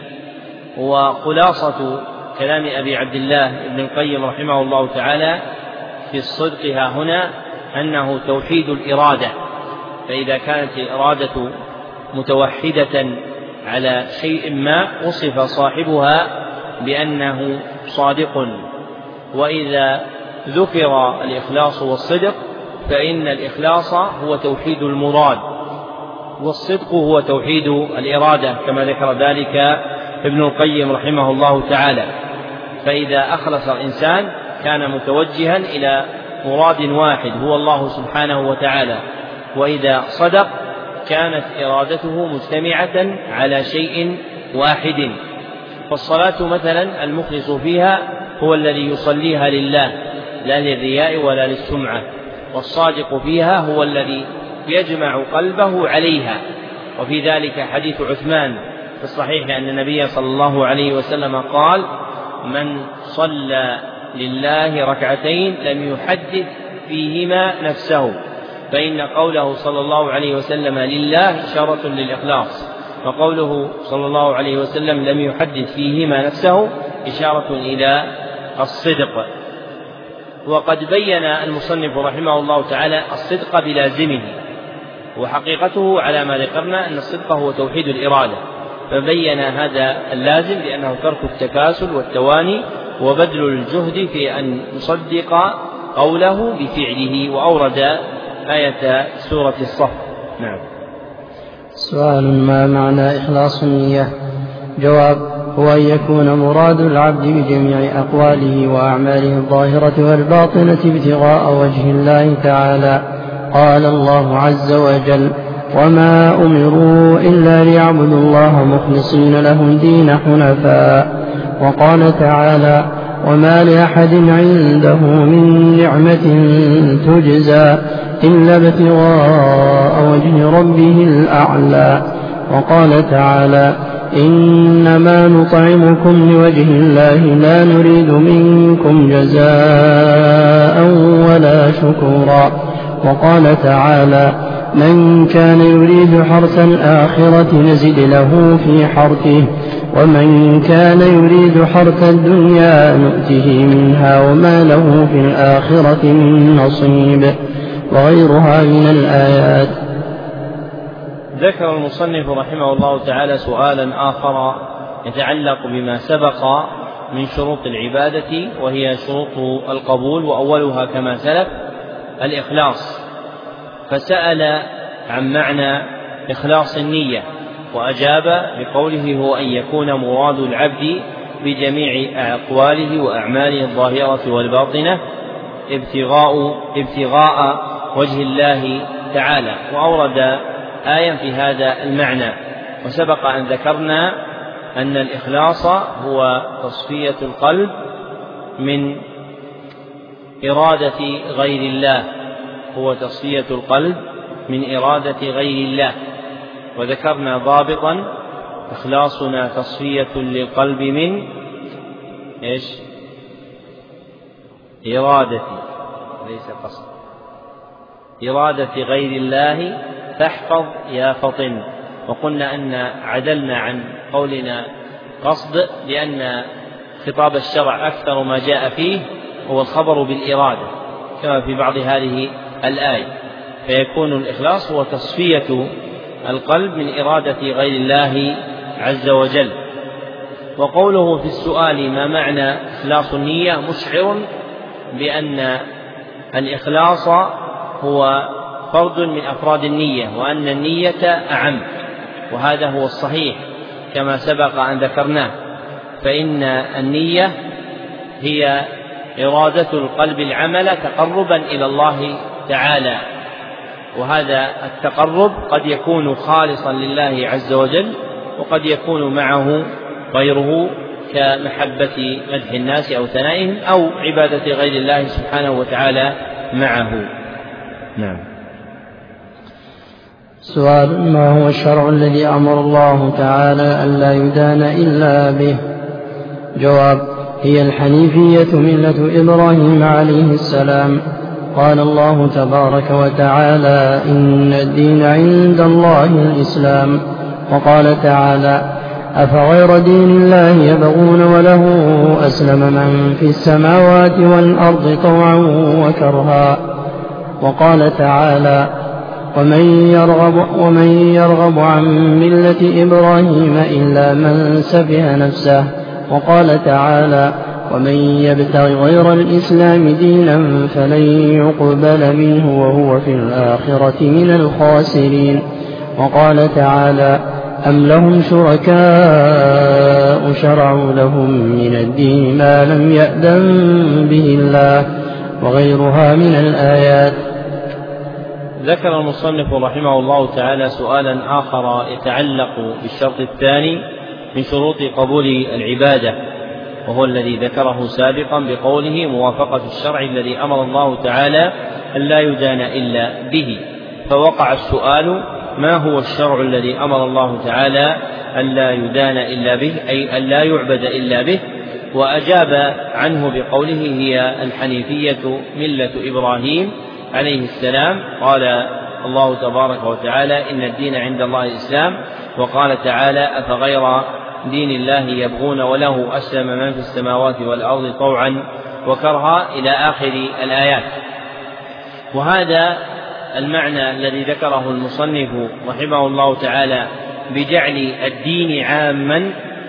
وخلاصة كلام أبي عبد الله ابن القيم رحمه الله تعالى في الصدق ها هنا أنه توحيد الإرادة، فإذا كانت الإرادة متوحدة على شيء ما وصف صاحبها بأنه صادق. وإذا ذكر الإخلاص والصدق فإن الإخلاص هو توحيد المراد، والصدق هو توحيد الإرادة، كما ذكر ذلك ابن القيم رحمه الله تعالى. فإذا أخلص الإنسان كان متوجها إلى مراد واحد هو الله سبحانه وتعالى، وإذا صدق كانت إرادته مجتمعة على شيء واحد. فالصلاة مثلا المخلص فيها هو الذي يصليها لله لا للرياء ولا للسمعة، والصادق فيها هو الذي يجمع قلبه عليها. وفي ذلك حديث عثمان في الصحيح أن النبي صلى الله عليه وسلم قال: من صلى لله ركعتين لم يحدث فيهما نفسه، فإن قوله صلى الله عليه وسلم لله إشارة للإخلاص، وقوله صلى الله عليه وسلم لم يحدث فيهما نفسه إشارة إلى الصدق. وقد بين المصنف رحمه الله تعالى الصدق بلازمه، وحقيقته على ما ذكرنا أن الصدق هو توحيد الإرادة، فبين هذا اللازم بأنه ترك التكاسل والتواني وبذل الجهد في أن يصدق قوله بفعله. وأورد آية سورة الصف. نعم. سؤال: ما معنى إخلاص النية؟ جواب: هو أن يكون مراد العبد بجميع أقواله وأعماله الظاهرة والباطنة ابتغاء وجه الله تعالى. قال الله عز وجل: وما أمروا إلا ليعبدوا الله مخلصين له الدين حنفاء. وقال تعالى: وما لأحد عنده من نعمة تجزى إلا ابتغاء وجه ربه الأعلى. وقال تعالى: إنما نطعمكم لوجه الله لا نريد منكم جزاء ولا شكورا. وقال تعالى: من كان يريد حرث الآخرة نزد له في حرثه ومن كان يريد حرث الدنيا نؤته منها وما له في الآخرة من نصيب. وغيرها من الآيات. ذكر المصنف رحمه الله تعالى سؤالا آخر يتعلق بما سبق من شروط العبادة، وهي شروط القبول، وأولها كما سلف الإخلاص. فسأل عن معنى إخلاص النية، وأجاب بقوله: هو أن يكون مراد العبد بجميع أقواله وأعماله الظاهرة والباطنة ابتغاء وجه الله تعالى. وأورد آية في هذا المعنى. وسبق أن ذكرنا أن الإخلاص هو تصفية القلب من إرادة غير الله، هو تصفية القلب من إرادة غير الله. وذكرنا ضابطا: إخلاصنا تصفية للقلب من إرادة، ليس قصد، إرادة غير الله فاحفظ يا فطن. وقلنا أن عدلنا عن قولنا قصد، لأن خطاب الشرع أكثر ما جاء فيه هو الخبر بالإرادة كما في بعض هذه الآية، فيكون الإخلاص هو تصفية القلب من إرادة غير الله عز وجل. وقوله في السؤال: ما معنى إخلاص النية؟ مشعر بأن الإخلاص هو فرد من أفراد النية، وأن النية أعم، وهذا هو الصحيح كما سبق أن ذكرناه. فإن النية هي إرادة القلب العمل تقربا إلى الله تعالى، وهذا التقرب قد يكون خالصا لله عز وجل، وقد يكون معه غيره كمحبة مدح الناس أو ثنائهم أو عبادة غير الله سبحانه وتعالى معه. نعم. سؤال: ما هو الشرع الذي أمر الله تعالى ألا يدان إلا به؟ جواب: هي الحنيفية ملة إبراهيم عليه السلام. قال الله تبارك وتعالى: إن الدين عند الله الإسلام. وقال تعالى: أفغير دين الله يبغون وله أسلم من في السماوات والأرض طوعا وكرها. وقال تعالى: ومن يرغب عن ملة إبراهيم إلا من سفه نفسه. وقال تعالى: ومن يبتغ غير الإسلام دينا فلن يقبل منه وهو في الآخرة من الخاسرين. وقال تعالى: أم لهم شركاء شرعوا لهم من الدين ما لم يأذن به الله. وغيرها من الآيات. ذكر المصنف رحمه الله تعالى سؤالا آخر يتعلق بالشرط الثاني من شروط قبول العبادة، وهو الذي ذكره سابقا بقوله: موافقة الشرع الذي أمر الله تعالى أن لا يدان إلا به. فوقع السؤال: ما هو الشرع الذي أمر الله تعالى أن لا يدان إلا به، أي أن لا يعبد إلا به؟ وأجاب عنه بقوله: هي الحنيفية ملة إبراهيم عليه السلام. قال الله تبارك وتعالى: إن الدين عند الله الإسلام. وقال تعالى: أفغير دين الله يبغون وله أسلم من في السماوات والأرض طوعا وكرها، إلى آخر الآيات. وهذا المعنى الذي ذكره المصنف رحمه الله تعالى بجعل الدين عاما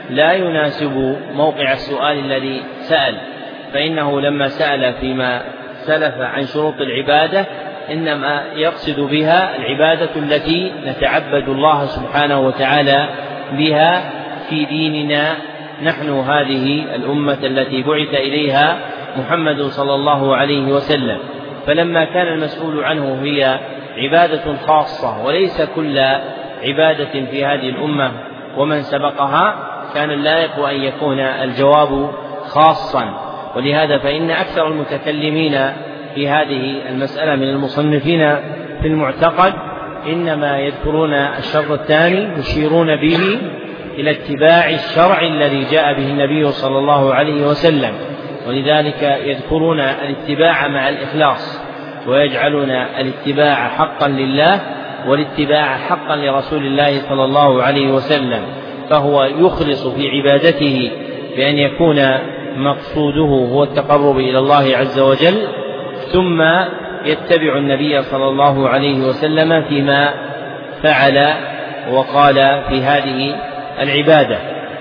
لا يناسب موقع السؤال الذي سأل، فإنه لما سأل فيما سلف عن شروط العبادة إنما يقصد بها العبادة التي نتعبد الله سبحانه وتعالى بها في ديننا نحن هذه الأمة التي بعث إليها محمد صلى الله عليه وسلم. فلما كان المسؤول عنه هي عبادة خاصة وليس كل عبادة في هذه الأمة ومن سبقها، كان اللائق أن يكون الجواب خاصا. ولهذا فإن أكثر المتكلمين في هذه المسألة من المصنفين في المعتقد إنما يذكرون الشرط الثاني يشيرون به إلى اتباع الشرع الذي جاء به النبي صلى الله عليه وسلم، ولذلك يذكرون الاتباع مع الإخلاص، ويجعلون الاتباع حقا لله والاتباع حقا لرسول الله صلى الله عليه وسلم، فهو يخلص في عبادته بأن يكون مقصوده هو التقرب إلى الله عز وجل، ثم يتبع النبي صلى الله عليه وسلم فيما فعل وقال في هذه العبادة.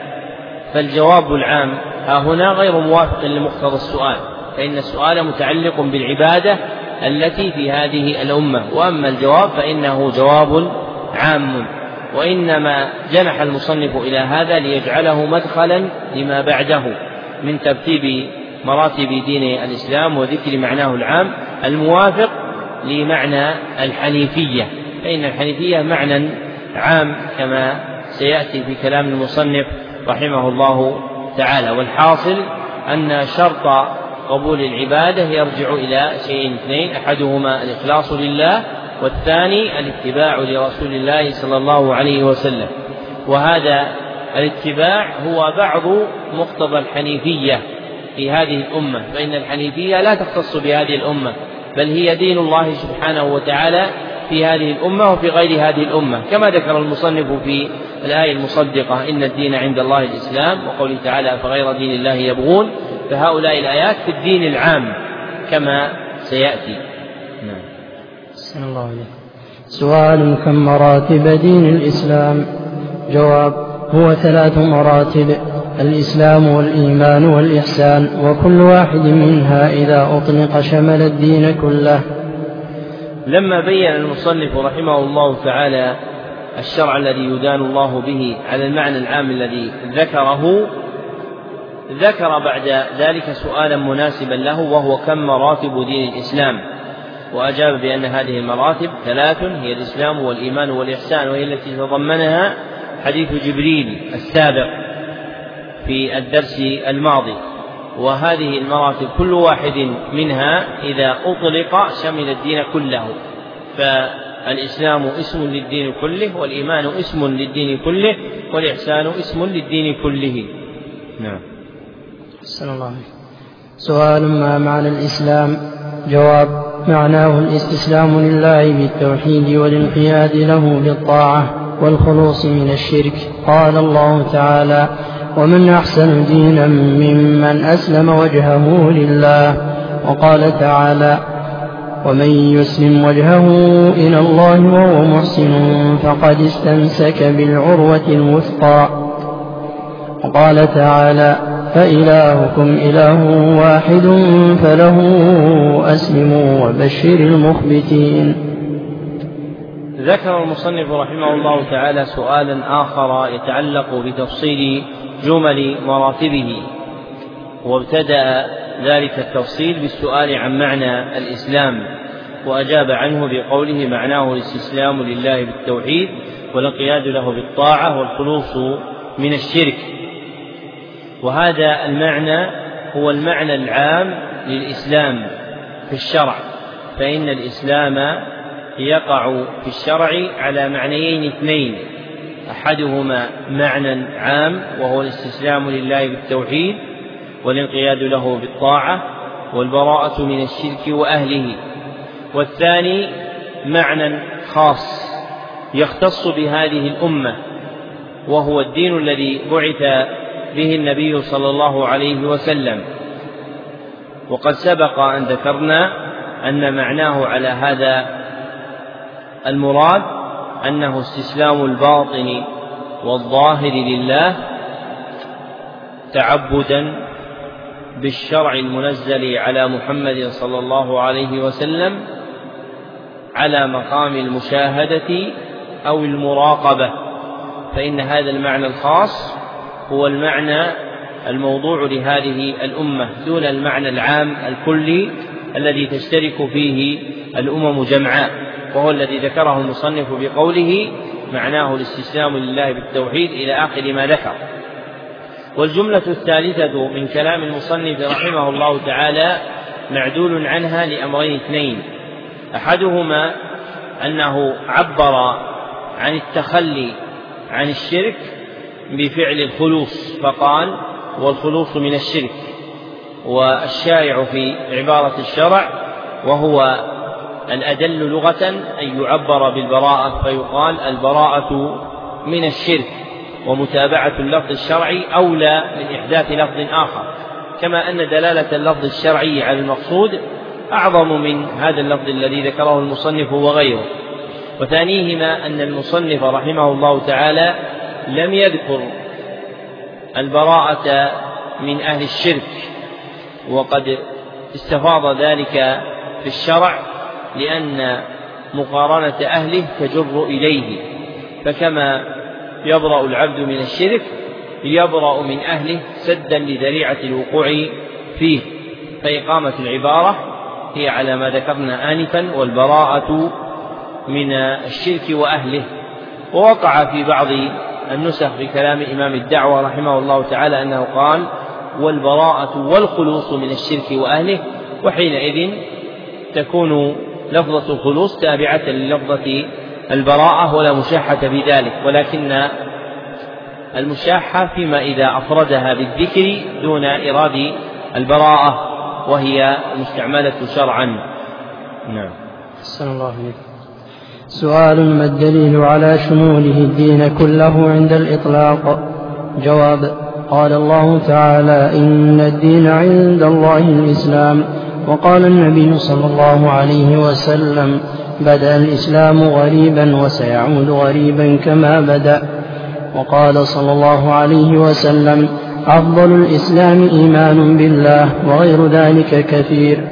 فالجواب العام ها هنا غير موافق لمقتضى السؤال، فإن السؤال متعلق بالعبادة التي في هذه الأمة، وأما الجواب فإنه جواب عام، وإنما جنح المصنف إلى هذا ليجعله مدخلا لما بعده من ترتيب مراتب دين الإسلام وذكر معناه العام الموافق لمعنى الحنيفية، فإن الحنيفية معنى عام كما سيأتي في كلام المصنف رحمه الله تعالى. والحاصل أن شرط قبول العبادة يرجع إلى شيئين اثنين، أحدهما الإخلاص لله، والثاني الاتباع لرسول الله صلى الله عليه وسلم. وهذا الاتباع هو بعض مقتضى الحنيفية في هذه الأمة، فإن الحنيفية لا تختص بهذه الأمة، بل هي دين الله سبحانه وتعالى في هذه الأمة وفي غير هذه الأمة، كما ذكر المصنف في الآية المصدقة إن الدين عند الله الإسلام، وقوله تعالى فغير دين الله يبغون، فهؤلاء الآيات في الدين العام كما سيأتي. نعم. الله عليه. سؤال: كم مراتب دين الإسلام؟ جواب: هو 3 مراتب: الإسلام والإيمان والإحسان، وكل واحد منها إذا أطلق شمل الدين كله. لما بين المصنف رحمه الله تعالى الشرع الذي يدان الله به على المعنى العام الذي ذكره، ذكر بعد ذلك سؤالا مناسبا له، وهو كم مراتب دين الإسلام؟ وأجاب بأن هذه المراتب 3 هي الإسلام والإيمان والإحسان، وهي التي تضمنها حديث جبريل السابق في الدرس الماضي. وهذه المراتب كل واحد منها إذا أطلق شمل الدين كله، فالإسلام اسم للدين كله، والإيمان اسم للدين كله، والإحسان اسم للدين كله. نعم. صلى الله عليه. سؤال: ما معنى الإسلام؟ جواب: معناه الاستسلام لله بالتوحيد والانقياد له بالطاعة والخلوص من الشرك. قال الله تعالى: ومن أحسن دينا ممن أسلم وجهه لله. وقال تعالى: ومن يسلم وجهه إلى الله وهو محسن فقد استمسك بالعروة الوثقى. وقال تعالى: فإلهكم إله واحد فله أسلموا وبشر المخبتين. ذكر المصنف رحمه الله تعالى سؤالا آخر يتعلق بتفصيل جمل مراتبه، وابتدأ ذلك التفصيل بالسؤال عن معنى الإسلام، وأجاب عنه بقوله: معناه الاستسلام لله بالتوحيد والانقياد له بالطاعة والخلوص من الشرك. وهذا المعنى هو المعنى العام للإسلام في الشرع، فإن الإسلام يقع في الشرع على معنيين اثنين: أحدهما معنى عام وهو الاستسلام لله بالتوحيد والانقياد له بالطاعة والبراءة من الشرك وأهله، والثاني معنى خاص يختص بهذه الأمة، وهو الدين الذي بعث به النبي صلى الله عليه وسلم. وقد سبق أن ذكرنا أن معناه على هذا المراد أنه استسلام الباطن والظاهر لله تعبدا بالشرع المنزل على محمد صلى الله عليه وسلم على مقام المشاهدة أو المراقبة، فإن هذا المعنى الخاص هو المعنى الموضوع لهذه الأمة دون المعنى العام الكلي الذي تشترك فيه الأمم جمعاء، وهو الذي ذكره المصنف بقوله معناه الاستسلام لله بالتوحيد إلى آخر ما ذكر. والجملة الثالثة من كلام المصنف رحمه الله تعالى معدول عنها لأمرين اثنين: أحدهما أنه عبر عن التخلي عن الشرك بفعل الخلوص فقال والخلوص من الشرك، والشائع في عبارة الشرع وهو الأدل لغة أن يعبر بالبراءة فيقال البراءة من الشرك، ومتابعة اللفظ الشرعي أولى من إحداث لفظ آخر، كما أن دلالة اللفظ الشرعي على المقصود أعظم من هذا اللفظ الذي ذكره المصنف وغيره. وثانيهما أن المصنف رحمه الله تعالى لم يذكر البراءة من أهل الشرك، وقد استفاض ذلك في الشرع لأن مقارنة أهله تجر إليه، فكما يبرأ العبد من الشرك يبرأ من أهله سدا لذريعة الوقوع فيه، فإقامة العبارة هي على ما ذكرنا آنفا، والبراءة من الشرك وأهله. ووقع في بعض النسخ في كلام إمام الدعوة رحمه الله تعالى أنه قال والبراءة والخلوص من الشرك وأهله، وحينئذ تكون لفظة الخلوص تابعة للفظة البراءة ولا مشاحة في ذلك، ولكن المشاحة فيما إذا أفردها بالذكر دون إراد البراءة وهي المستعملة شرعا. نعم. أحسن الله عليك. سؤال: ما الدليل على شموله الدين كله عند الإطلاق؟ جواب: قال الله تعالى: إن الدين عند الله الإسلام. وقال النبي صلى الله عليه وسلم: بدأ الإسلام غريبا وسيعود غريبا كما بدأ. وقال صلى الله عليه وسلم: أفضل الإسلام إيمان بالله، وغير ذلك كثير.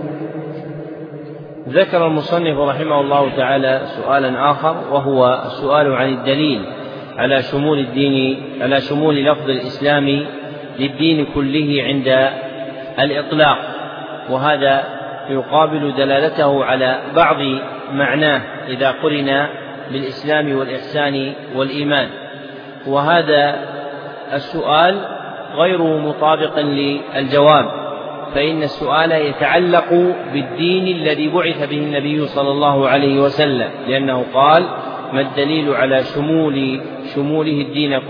ذكر المصنف رحمه الله تعالى سؤالا آخر، وهو السؤال عن الدليل على شمول لفظ الإسلام للدين كله عند الإطلاق، وهذا يقابل دلالته على بعض معناه إذا قرن بالإسلام والإحسان والإيمان. وهذا السؤال غير مطابق للجواب، فإن السؤال يتعلق بالدين الذي بعث به النبي صلى الله عليه وسلم، لأنه قال: ما الدليل على شموله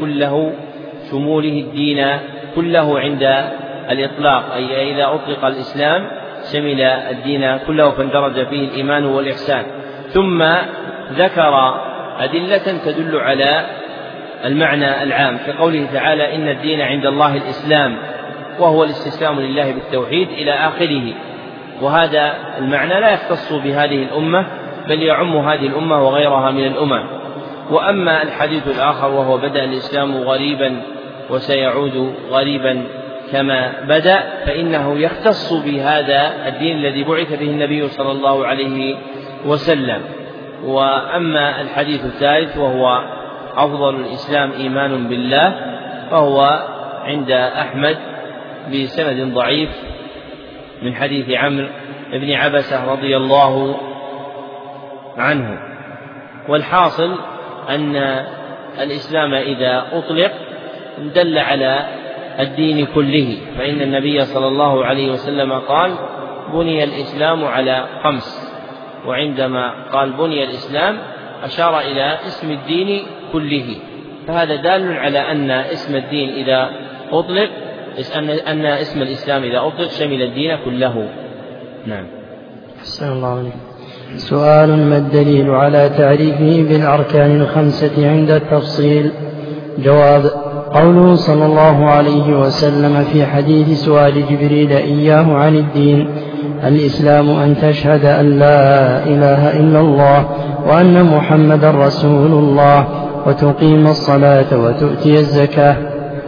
الدين كله عند الإطلاق، أي إذا أطلق الإسلام شمل الدين كله فاندرج فيه الإيمان والإحسان. ثم ذكر أدلة تدل على المعنى العام كقوله تعالى: إن الدين عند الله الإسلام، وهو الاستسلام لله بالتوحيد إلى آخره. وهذا المعنى لا يختص بهذه الأمة بل يعم هذه الأمة وغيرها من الأمم. وأما الحديث الآخر وهو بدأ الإسلام غريبا وسيعود غريبا كما بدأ، فإنه يختص بهذا الدين الذي بعث به النبي صلى الله عليه وسلم. وأما الحديث الثالث وهو أفضل الإسلام إيمان بالله، فهو عند أحمد بسند ضعيف من حديث عمرو بن عبسة رضي الله عنه. والحاصل أن الإسلام إذا أطلق دل على الدين كله، فإن النبي صلى الله عليه وسلم قال: بني الإسلام على 5، وعندما قال بني الإسلام أشار إلى اسم الدين كله، فهذا دال على أن اسم الدين إذا أطلق أن اسم الإسلام إذا أطلق شمل الدين كله. نعم. أحسن الله عليك. سؤال: ما الدليل على تعريفه بالأركان 5 عند التفصيل؟ جواب: قوله صلى الله عليه وسلم في حديث سؤال جبريل إياه عن الدين: الإسلام أن تشهد أن لا إله إلا الله وأن محمدا رسول الله وتقيم الصلاة وتؤتي الزكاة.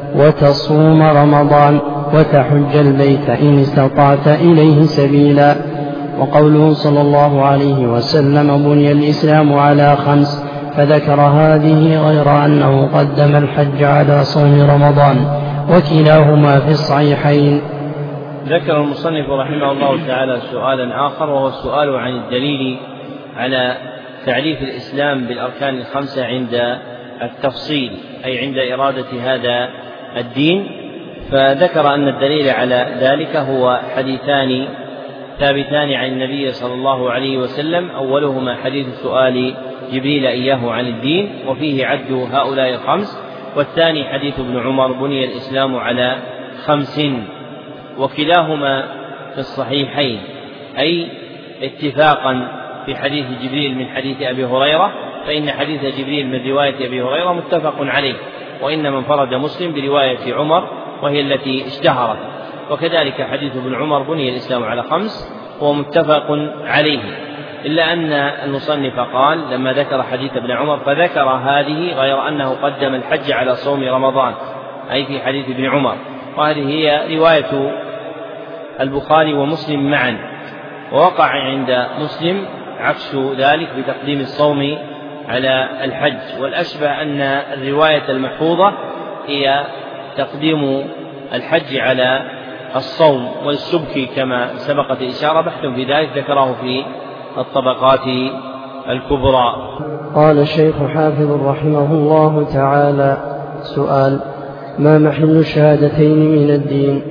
وتصوم رمضان وتحج البيت إن استطعت إليه سبيلا. وقوله صلى الله عليه وسلم بني الإسلام على 5 فذكر هذه غير أنه قدم الحج على صوم رمضان، وكلاهما في الصحيحين. ذكر المصنف رحمه الله تعالى سؤالا آخر، وهو السؤال عن الدليل على تعريف الإسلام بالأركان 5 عند التفصيل، أي عند إرادة هذا الدين. فذكر أن الدليل على ذلك هو حديثان ثابتان عن النبي صلى الله عليه وسلم، أولهما حديث سؤال جبريل إياه عن الدين وفيه عد هؤلاء 5، والثاني حديث ابن عمر بني الإسلام على 5، وكلاهما في الصحيحين، أي اتفاقا في حديث جبريل من حديث أبي هريرة، فإن حديث جبريل من رواية أبي هريرة متفق عليه، وإنما انفرد مسلم برواية عمر وهي التي اشتهرت. وكذلك حديث ابن عمر بني الإسلام على 5 هو متفق عليه، إلا أن المصنف قال لما ذكر حديث ابن عمر فذكر هذه غير أنه قدم الحج على صوم رمضان، أي في حديث ابن عمر، وهذه هي رواية البخاري ومسلم معا. ووقع عند مسلم عكس ذلك بتقديم الصوم على الحج، والأشبه أن الرواية المحفوظة هي تقديم الحج على الصوم، والسبكي كما سبقت الإشارة بحث في ذلك ذكره في الطبقات الكبرى. قال الشيخ حافظ رحمه الله تعالى: سؤال: ما محل الشهادتين من الدين؟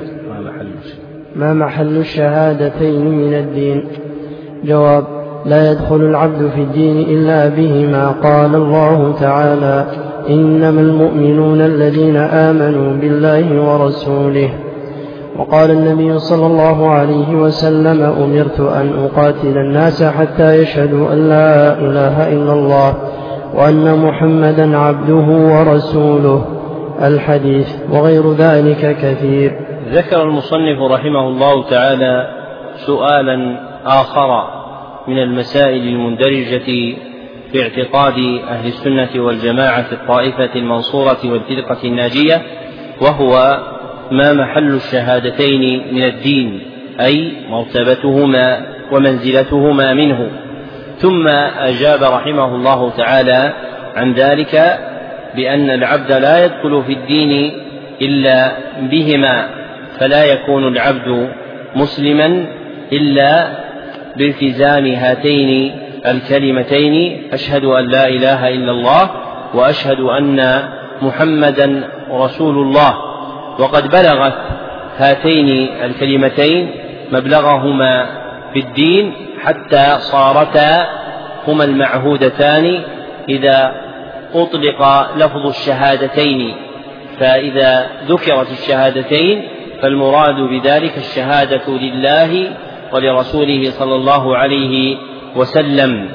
ما محل الشهادتين من الدين؟ جواب: لا يدخل العبد في الدين إلا بهما. قال الله تعالى: إنما المؤمنون الذين آمنوا بالله ورسوله. وقال النبي صلى الله عليه وسلم: أمرت أن أقاتل الناس حتى يشهدوا أن لا إله إلا الله وأن محمدا عبده ورسوله. الحديث، وغير ذلك كثير. ذكر المصنف رحمه الله تعالى سؤالا آخر من المسائل المندرجة في اعتقاد أهل السنة والجماعة في الطائفة المنصورة والفرقة الناجية، وهو ما محل الشهادتين من الدين، أي مرتبتهما ومنزلتهما منه. ثم أجاب رحمه الله تعالى عن ذلك بأن العبد لا يدخل في الدين إلا بهما، فلا يكون العبد مسلما إلا بالتزام هاتين الكلمتين: أشهد أن لا إله إلا الله وأشهد أن محمدا رسول الله. وقد بلغت هاتين الكلمتين مبلغهما في الدين حتى صارتا هما المعهودتان إذا أطلق لفظ الشهادتين، فإذا ذكرت الشهادتين فالمراد بذلك الشهادة لله ولرسوله صلى الله عليه وسلم.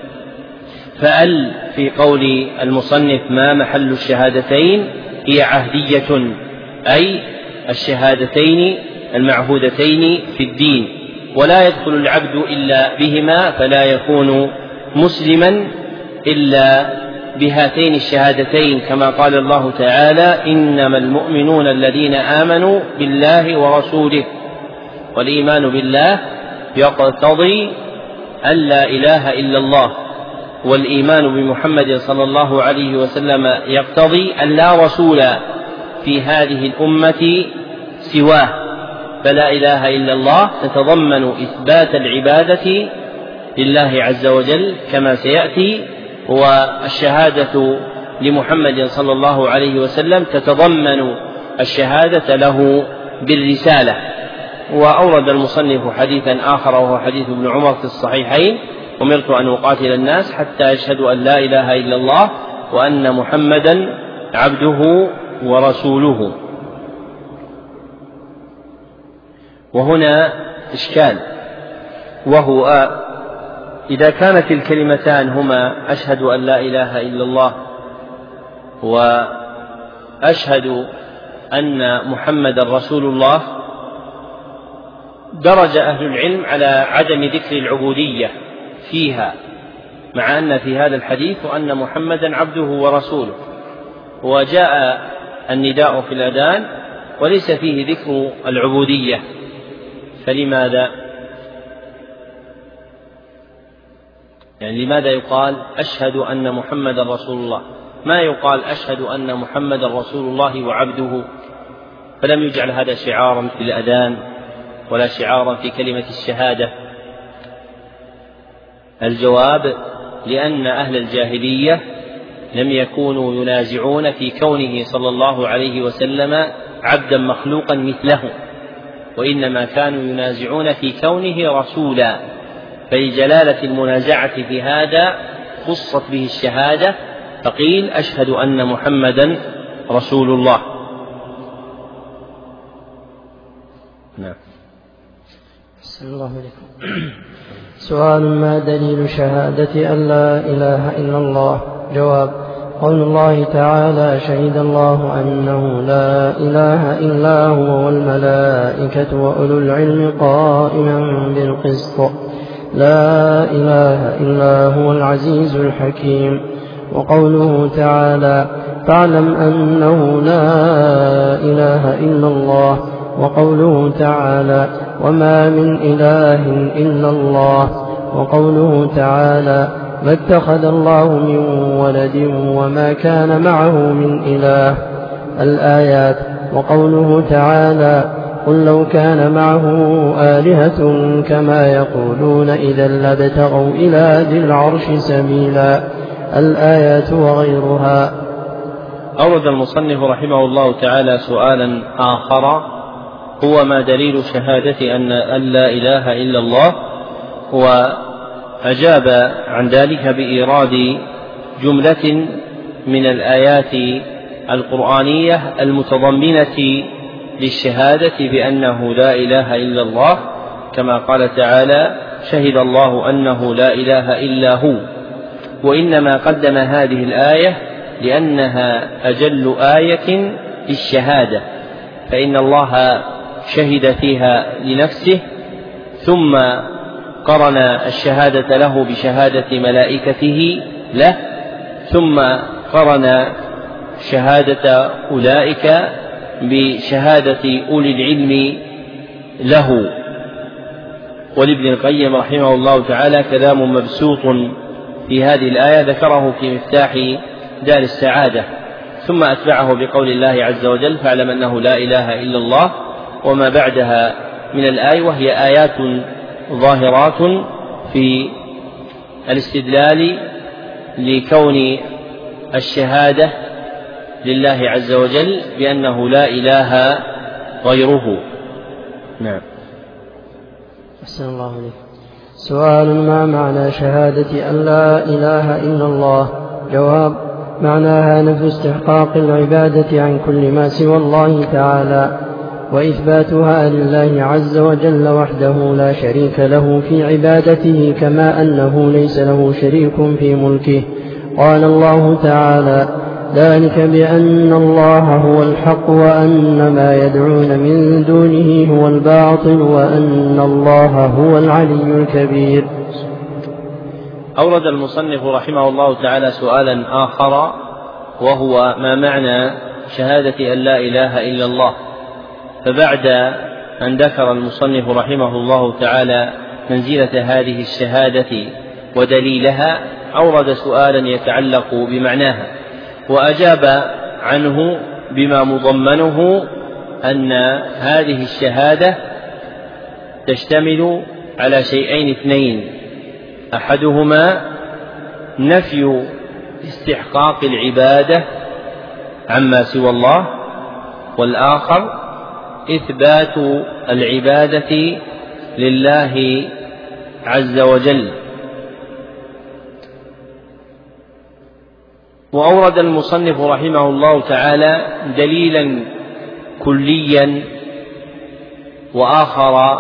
فأل في قول المصنف ما محل الشهادتين هي عهدية، أي الشهادتين المعهودتين في الدين، ولا يدخل العبد إلا بهما، فلا يكون مسلما إلا بهاتين الشهادتين، كما قال الله تعالى: إنما المؤمنون الذين آمنوا بالله ورسوله. والإيمان بالله يقتضي أن لا إله إلا الله، والإيمان بمحمد صلى الله عليه وسلم يقتضي أن لا رسول في هذه الأمة سواه، فلا إله إلا الله تتضمن إثبات العبادة لله عز وجل كما سيأتي، والشهادة لمحمد صلى الله عليه وسلم تتضمن الشهادة له بالرسالة. وأورد المصنف حديثا آخر وهو حديث ابن عمر في الصحيحين: أمرت أن أقاتل الناس حتى يشهدوا أن لا إله إلا الله وأن محمدا عبده ورسوله. وهنا إشكال، وهو إذا كانت الكلمتان هما أشهد أن لا إله إلا الله وأشهد أن محمدا رسول الله، درج أهل العلم على عدم ذكر العبودية فيها، مع أن في هذا الحديث أن محمدا عبده ورسوله. وجاء النداء في الأذان وليس فيه ذكر العبودية، فلماذا؟ يعني لماذا يقال أشهد أن محمد رسول الله، ما يقال أشهد أن محمد رسول الله وعبده؟ فلم يجعل هذا شعارا في الأذان ولا شعارا في كلمة الشهادة. الجواب: لأن أهل الجاهلية لم يكونوا ينازعون في كونه صلى الله عليه وسلم عبدا مخلوقا مثله، وإنما كانوا ينازعون في كونه رسولا، فلجلالة المنازعة في هذا خصت به الشهادة، فقيل أشهد أن محمدا رسول الله. نعم. الله عليكم. سؤال: ما دليل شهادة أن لا إله إلا الله؟ جواب: قول الله تعالى: شهد الله أنه لا إله إلا هو والملائكة وأولو العلم قائما بالقسط، لا إله إلا هو العزيز الحكيم. وقوله تعالى: فاعلم أنه لا إله إلا الله. وقوله تعالى: وما من إله إلا الله. وقوله تعالى: ما اتخذ الله من ولد وما كان معه من إله. الآيات. وقوله تعالى: قل لو كان معه آلهة كما يقولون إذا لابتغوا إلى ذي العرش سبيلا. الآيات وغيرها. أورد المصنف رحمه الله تعالى سؤالا آخر، هو: ما دليل شهادة أن لا إله إلا الله؟ وأجاب عن ذلك بإيراد جملة من الآيات القرآنية المتضمنة للشهادة بأنه لا إله إلا الله، كما قال تعالى: شهد الله أنه لا إله إلا هو. وإنما قدم هذه الآية لأنها أجل آية للشهادة، فإن الله شهد فيها لنفسه، ثم قرن الشهادة له بشهادة ملائكته له، ثم قرن شهادة أولئك بشهادة أولي العلم له. ولابن القيم رحمه الله تعالى كلام مبسوط في هذه الآية ذكره في مفتاح دار السعادة، ثم أتبعه بقول الله عز وجل: فاعلم أنه لا إله إلا الله، وما بعدها من الآية، وهي آيات ظاهرات في الاستدلال لكون الشهادة لله عز وجل بأنه لا إله غيره. نعم. أحسن الله عليك. سؤال: ما معنى شهادة أن لا إله إلا الله؟ جواب: معناها نفي استحقاق العبادة عن كل ما سوى الله تعالى، وإثباتها لله عز وجل وحده لا شريك له في عبادته، كما أنه ليس له شريك في ملكه. قال الله تعالى: ذلك بأن الله هو الحق وأن ما يدعون من دونه هو الباطل وأن الله هو العلي الكبير. أورد المصنف رحمه الله تعالى سؤالا آخر، وهو: ما معنى شهادة أن لا إله إلا الله؟ فبعد أن ذكر المصنف رحمه الله تعالى منزلة هذه الشهادة ودليلها، أورد سؤالا يتعلق بمعناها، وأجاب عنه بما مضمنه أن هذه الشهادة تشتمل على شيئين اثنين: أحدهما نفي استحقاق العبادة عما سوى الله، والآخر إثبات العبادة لله عز وجل. وأورد المصنف رحمه الله تعالى دليلا كليا وآخر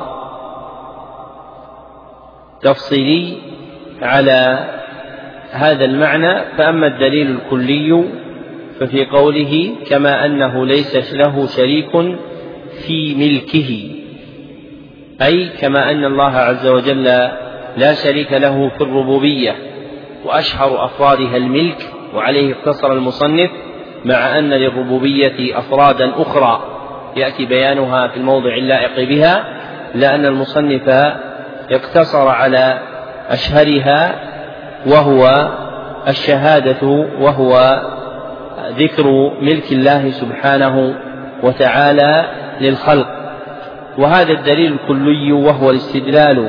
تفصيلي على هذا المعنى. فأما الدليل الكلي ففي قوله: كما أنه ليس له شريك في ملكه، أي كما أن الله عز وجل لا شريك له في الربوبية، وأشهر أفرادها الملك، وعليه اقتصر المصنف مع أن للربوبية أفرادا أخرى يأتي بيانها في الموضع اللائق بها، لأن المصنف يقتصر على أشهرها وهو الشهادة، وهو ذكر ملك الله سبحانه وتعالى للخلق. وهذا الدليل الكلي وهو الاستدلال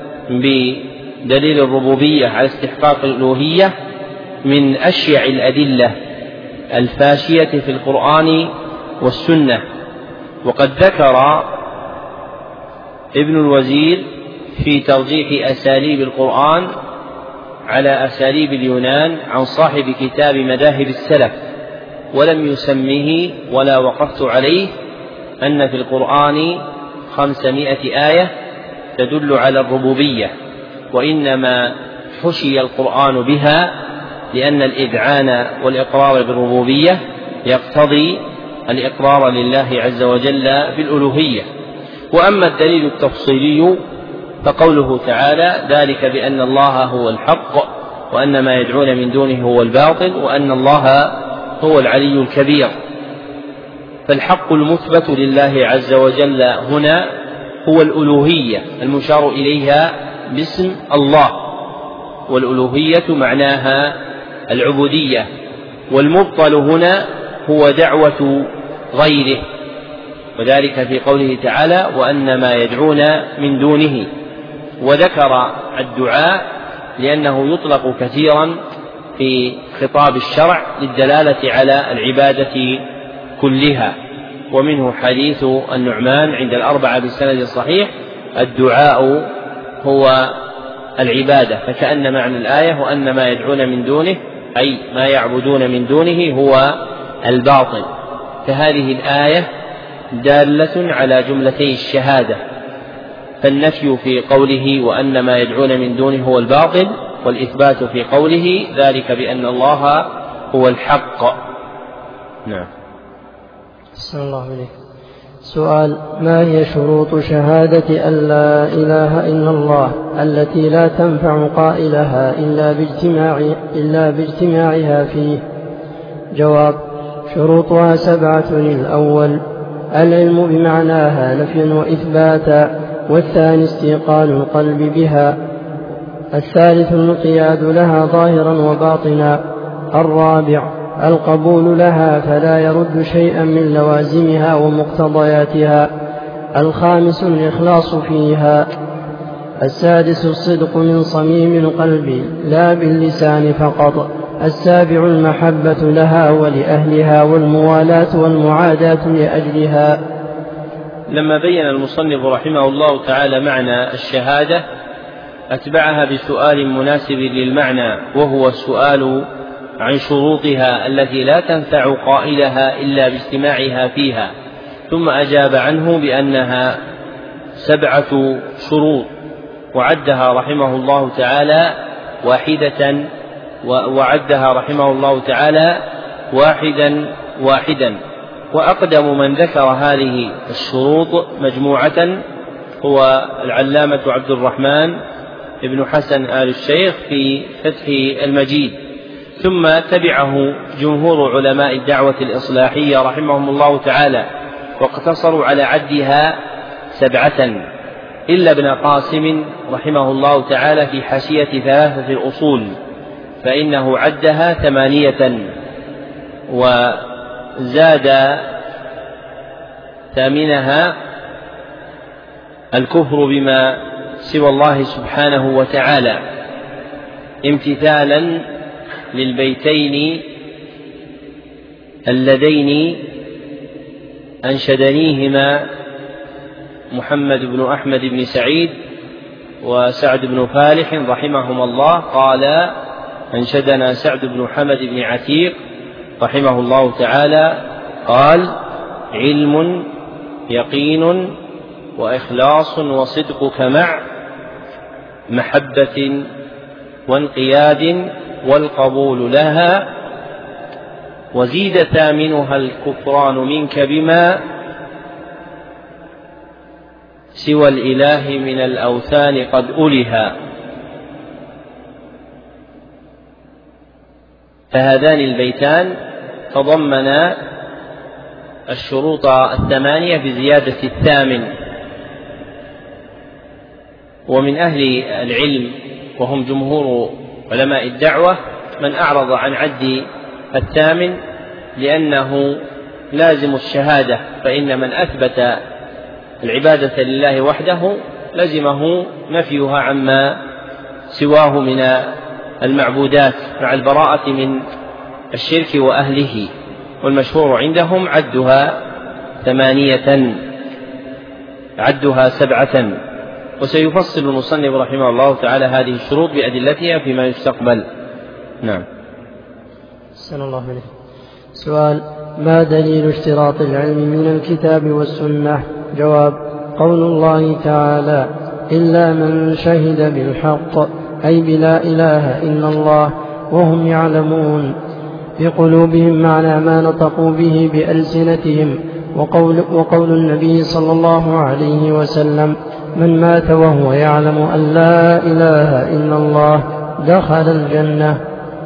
بدليل الربوبية على استحقاق الألوهية من أشيع الأدلة الفاشية في القرآن والسنة. وقد ذكر ابن الوزير في ترجيح أساليب القرآن على أساليب اليونان عن صاحب كتاب مذاهب السلف، ولم يسمه ولا وقفت عليه، أن في القرآن 500 آية تدل على الربوبية، وإنما حشي القرآن بها لأن الإذعان والإقرار بالربوبية يقتضي الإقرار لله عز وجل بالألوهية. وأما الدليل التفصيلي فقوله تعالى: ذلك بأن الله هو الحق وأن ما يدعون من دونه هو الباطل وأن الله هو العلي الكبير. فالحق المثبت لله عز وجل هنا هو الألوهية المشار إليها باسم الله، والألوهية معناها العبودية، والمبطل هنا هو دعوة غيره، وذلك في قوله تعالى: وأن ما يدعون من دونه. وذكر الدعاء لأنه يطلق كثيرا في خطاب الشرع للدلالة على العبادة كلها، ومنه حديث النعمان عند الأربعة بالسند الصحيح: الدعاء هو العبادة. فكأن معنى الآية وأن ما يدعون من دونه أي ما يعبدون من دونه هو الباطل. فهذه الآية دالة على جملتي الشهادة، فالنفي في قوله وأن ما يدعون من دونه هو الباطل، والإثبات في قوله ذلك بأن الله هو الحق. نعم. صلى الله عليه. سؤال: ما هي شروط شهادة أن لا إله إلا الله التي لا تنفع قائلها إلا باجتماعها فيه؟ جواب: شروطها 7. الأول: العلم بمعناها نفيا وإثباتا، والثاني استيقان القلب بها، الثالث الانقياد لها ظاهرا وباطنا، الرابع القبول لها فلا يرد شيئا من لوازمها ومقتضياتها، الخامس الإخلاص فيها، السادس الصدق من صميم القلب لا باللسان فقط، السابع المحبة لها ولأهلها والموالاة والمعاداة لأجلها. لما بين المصنف رحمه الله تعالى معنى الشهادة أتبعها بسؤال مناسب للمعنى، وهو السؤال عن شروطها التي لا تنفع قائلها إلا باجتماعها فيها، ثم أجاب عنه بأنها 7 شروط، وعدها رحمه الله تعالى واحدا. وأقدم من ذكر هذه الشروط مجموعة هو العلامة عبد الرحمن ابن حسن آل الشيخ في فتح المجيد، ثم تبعه جمهور علماء الدعوة الإصلاحية رحمهم الله تعالى، واقتصروا على عدها 7، إلا ابن قاسم رحمه الله تعالى في حاشية 3 الأصول فإنه عدها 8، وزاد 8 الكفر بما سوى الله سبحانه وتعالى، امتثالا للبيتين اللذين أنشدنيهما محمد بن أحمد بن سعيد وسعد بن فالح رحمهما الله. قال: أنشدنا سعد بن حمد بن عتيق رحمه الله تعالى، قال: علم يقين وإخلاص وصدقك مع محبة وانقياد والقبول لها، وزيد 8 الكفران منك بما سوى الإله من الأوثان قد ألها. فهذان البيتان تضمن الشروط 8 بزيادة 8. ومن أهل العلم وهم جمهور علماء الدعوة من أعرض عن عد 8 لأنه لازم الشهادة، فإن من أثبت العبادة لله وحده لزمه نفيها عما سواه من المعبودات مع البراءة من الشرك وأهله. والمشهور عندهم عدها 8، عدها 7. وسيفصل المصنف رحمه الله تعالى هذه الشروط بأدلتها فيما يستقبل. نعم. أحسن الله عليك. سؤال: ما دليل اشتراط العلم من الكتاب والسنة؟ جواب: قول الله تعالى: إلا من شهد بالحق، أي بلا إله إلا الله وهم يعلمون بقلوبهم معنى ما نطقوا به بألسنتهم. وقول النبي صلى الله عليه وسلم: من مات وهو يعلم أن لا إله إلا الله دخل الجنة.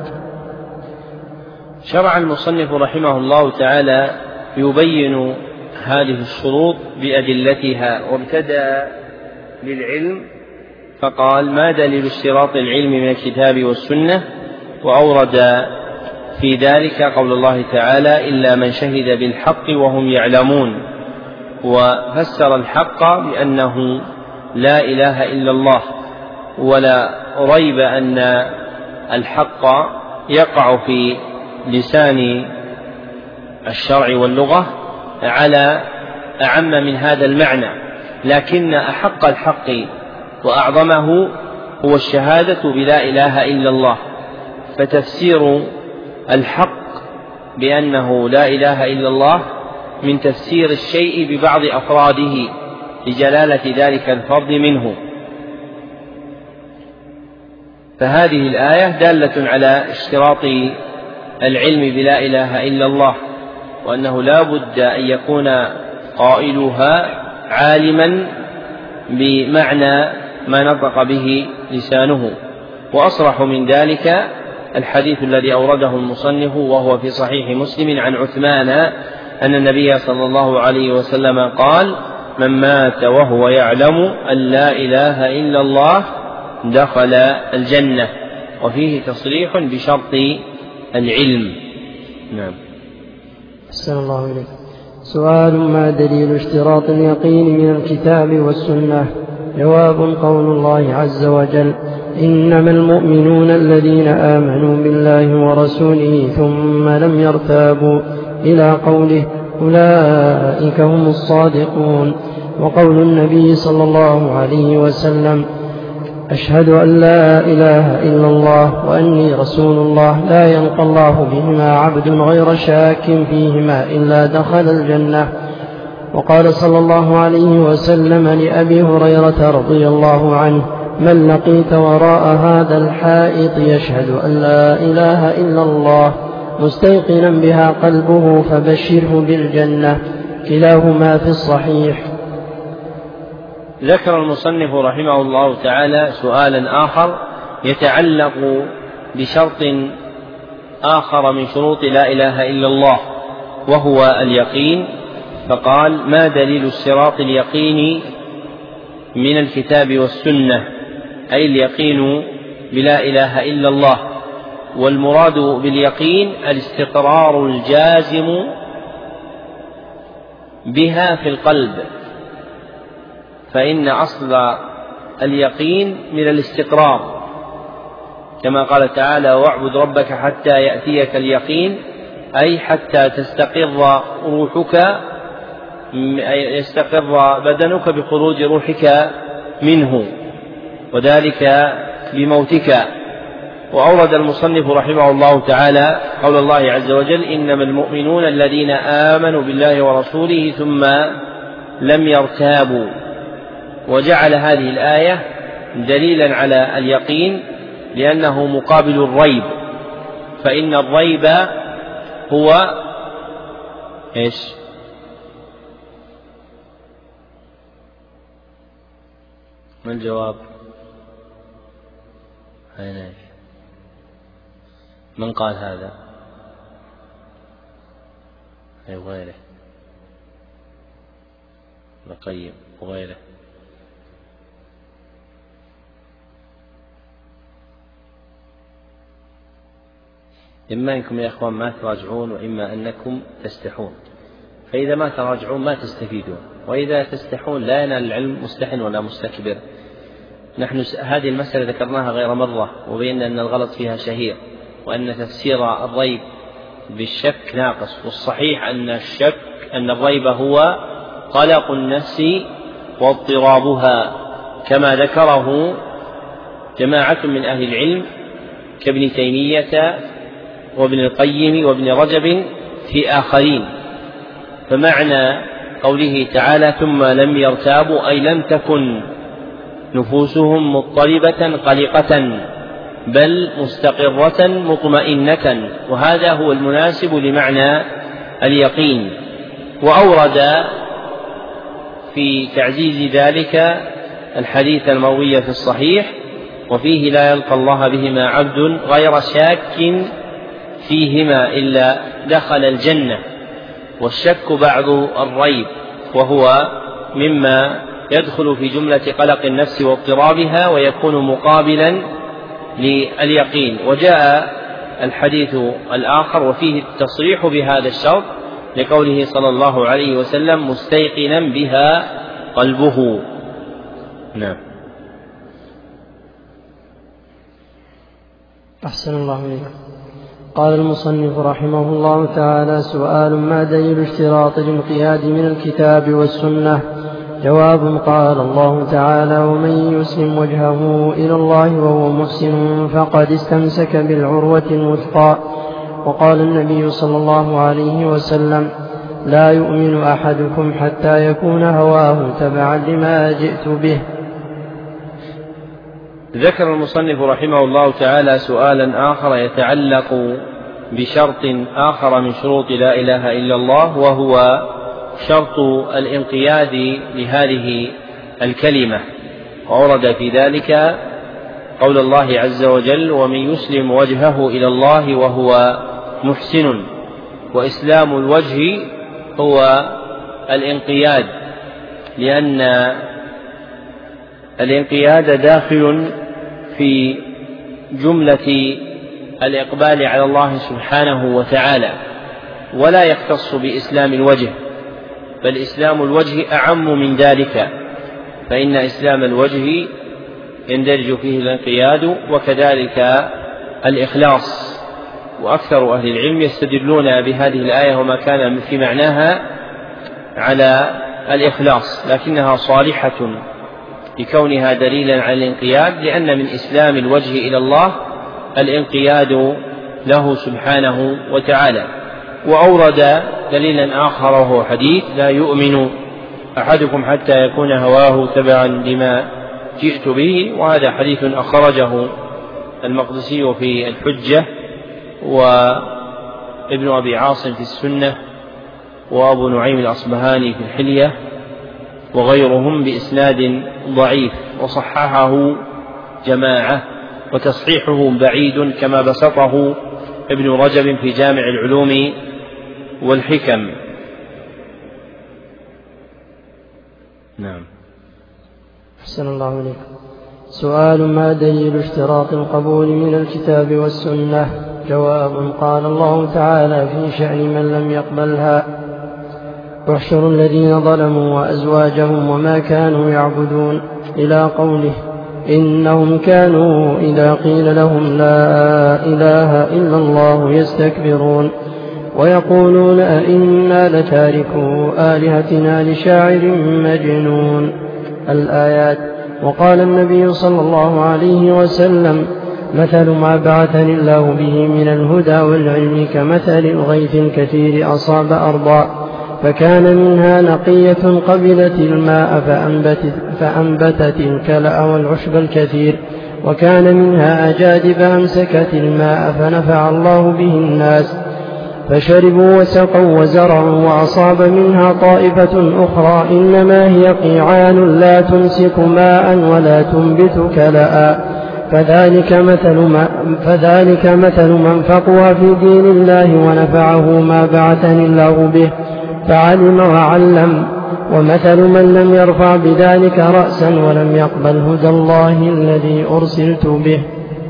شرع المصنف رحمه الله تعالى يبين هذه الشروط بأدلتها، وابتدأ للعلم فقال: ما دليل اشتراط العلم من الكتاب والسنة؟ وأورد في ذلك قول الله تعالى: إلا من شهد بالحق وهم يعلمون. وفسر الحق بأنه لا إله إلا الله، ولا ريب أن الحق يقع في لسان الشرع واللغة على أعم من هذا المعنى، لكن أحق الحق وأعظمه هو الشهادة بلا إله إلا الله. فتفسير الحق بأنه لا إله إلا الله من تفسير الشيء ببعض أفراده لجلالة ذلك الفرد منه. فهذه الآية دالة على اشتراط العلم بلا إله إلا الله، وأنه لا بد أن يكون قائلها عالما بمعنى ما نطق به لسانه. وأصرح من ذلك الحديث الذي أورده المصنف وهو في صحيح مسلم عن عثمان أن النبي صلى الله عليه وسلم قال: من مات وهو يعلم أن لا إله إلا الله دخل الجنة. وفيه تصريح بشرط العلم. نعم. أحسن الله إليك. سؤال: ما دليل اشتراط اليقين من الكتاب والسنة؟ جواب: قول الله عز وجل: إنما المؤمنون الذين آمنوا بالله ورسوله ثم لم يرتابوا، إلى قوله: أولئك هم الصادقون. وقول النبي صلى الله عليه وسلم: أشهد أن لا إله إلا الله وأني رسول الله، لا يلقى الله بهما عبد غير شاك فيهما إلا دخل الجنة. وقال صلى الله عليه وسلم لأبي هريرة رضي الله عنه: من لقيت وراء هذا الحائط يشهد أن لا إله إلا الله مستيقنا بها قلبه فبشره بالجنة. كلاهما في الصحيح. ذكر المصنف رحمه الله تعالى سؤالا آخر يتعلق بشرط آخر من شروط لا إله إلا الله، وهو اليقين. فقال: ما دليل اشتراط اليقين من الكتاب والسنة؟ أي اليقين بلا إله إلا الله. والمراد باليقين الاستقرار الجازم بها في القلب، فإن أصل اليقين من الاستقرار، كما قال تعالى: واعبد ربك حتى يأتيك اليقين، أي حتى تستقر روحك، يستقر بدنك بخروج روحك منه، وذلك بموتك. وأورد المصنف رحمه الله تعالى قول الله عز وجل: إنما المؤمنون الذين آمنوا بالله ورسوله ثم لم يرتابوا. وجعل هذه الآية دليلا على اليقين لأنه مقابل الريب، فإن الريب هو إيش؟ ما الجواب؟ من قال هذا؟ وغيره نقيم وغيره. إما أنكم يا إخوان ما تراجعون وإما أنكم تستحون، فإذا ما تراجعون ما تستفيدون، وإذا تستحون لا ينال العلم مستحن ولا مستكبر. نحن هذه المسألة ذكرناها غير مرة وبينا أن الغلط فيها شهير، وأن تفسير الريب بالشك ناقص، والصحيح أن الريب هو قلق النفس واضطرابها، كما ذكره جماعة من أهل العلم كابن تيمية وابن القيم وابن رجب في آخرين. فمعنى قوله تعالى ثم لم يرتابوا أي لم تكن نفوسهم مضطربة قلقة بل مستقرة مطمئنة، وهذا هو المناسب لمعنى اليقين. وأورد في تعزيز ذلك الحديث المروي في الصحيح وفيه لا يلقى الله بهما عبد غير شاك فيهما إلا دخل الجنة. والشك بعض الريب، وهو مما يدخل في جملة قلق النفس واضطرابها ويكون مقابلا لليقين. وجاء الحديث الآخر وفيه التصريح بهذا الشرط لقوله صلى الله عليه وسلم مستيقنا بها قلبه. نعم. أحسن الله إليك. قال المصنف رحمه الله تعالى: سؤال: ما دليل اشتراط الانقياد من الكتاب والسنة؟ جواب: قال الله تعالى: ومن يسلم وجهه إلى الله وهو محسن فقد استمسك بالعروة الوثقى. وقال النبي صلى الله عليه وسلم: لا يؤمن أحدكم حتى يكون هواه تبعا لما جئت به. ذكر المصنف رحمه الله تعالى سؤالا آخر يتعلق بشرط آخر من شروط لا إله إلا الله، وهو شرط الانقياد لهذه الكلمة. وأورد في ذلك قول الله عز وجل: ومن يسلم وجهه إلى الله وهو محسن. وإسلام الوجه هو الانقياد، لأن الانقياد داخل في جملة الإقبال على الله سبحانه وتعالى، ولا يختص بإسلام الوجه، بل إسلام الوجه أعم من ذلك، فإن إسلام الوجه يندرج فيه الانقياد وكذلك الإخلاص. وأكثر أهل العلم يستدلون بهذه الآية وما كان في معناها على الإخلاص، لكنها صالحة لكونها دليلا على الانقياد، لأن من إسلام الوجه إلى الله الانقياد له سبحانه وتعالى. وأورد دليلا آخر وهو حديث: لا يؤمن أحدكم حتى يكون هواه تبعا لما جئت به. وهذا حديث أخرجه المقدسي في الحجة، وابن أبي عاصم في السنة، وأبو نعيم الأصبهاني في الحلية، وغيرهم بإسناد ضعيف، وصححه جماعة، وتصحيحه بعيد كما بسطه ابن رجب في جامع العلوم والحكم. نعم. أحسن الله إليك. سؤال: ما دليل اشتراط القبول من الكتاب والسنة؟ جواب: قال الله تعالى في شأن من لم يقبلها: احشروا الذين ظلموا وأزواجهم وما كانوا يعبدون، إلى قوله: إنهم كانوا إذا قيل لهم لا إله إلا الله يستكبرون ويقولون أئنا لتاركو آلهتنا لشاعر مجنون. الآيات. وقال النبي صلى الله عليه وسلم: مثل ما بعثني الله به من الهدى والعلم كمثل الغيث الكثير أصاب أرضا فكان منها نقية قبلت الماء فأنبتت الكلأ والعشب الكثير، وكان منها أجادب أمسكت الماء فنفع الله به الناس فشربوا وسقوا وزرعوا، وأصاب منها طائفة أخرى إنما هي قيعان لا تمسك ماء ولا تنبت كلأ فذلك مثل من فقه في دين الله ونفعه ما بعثني الله به فعلم وعلم، ومثل من لم يرفع بذلك رأسا ولم يقبل هدى الله الذي أرسلت به.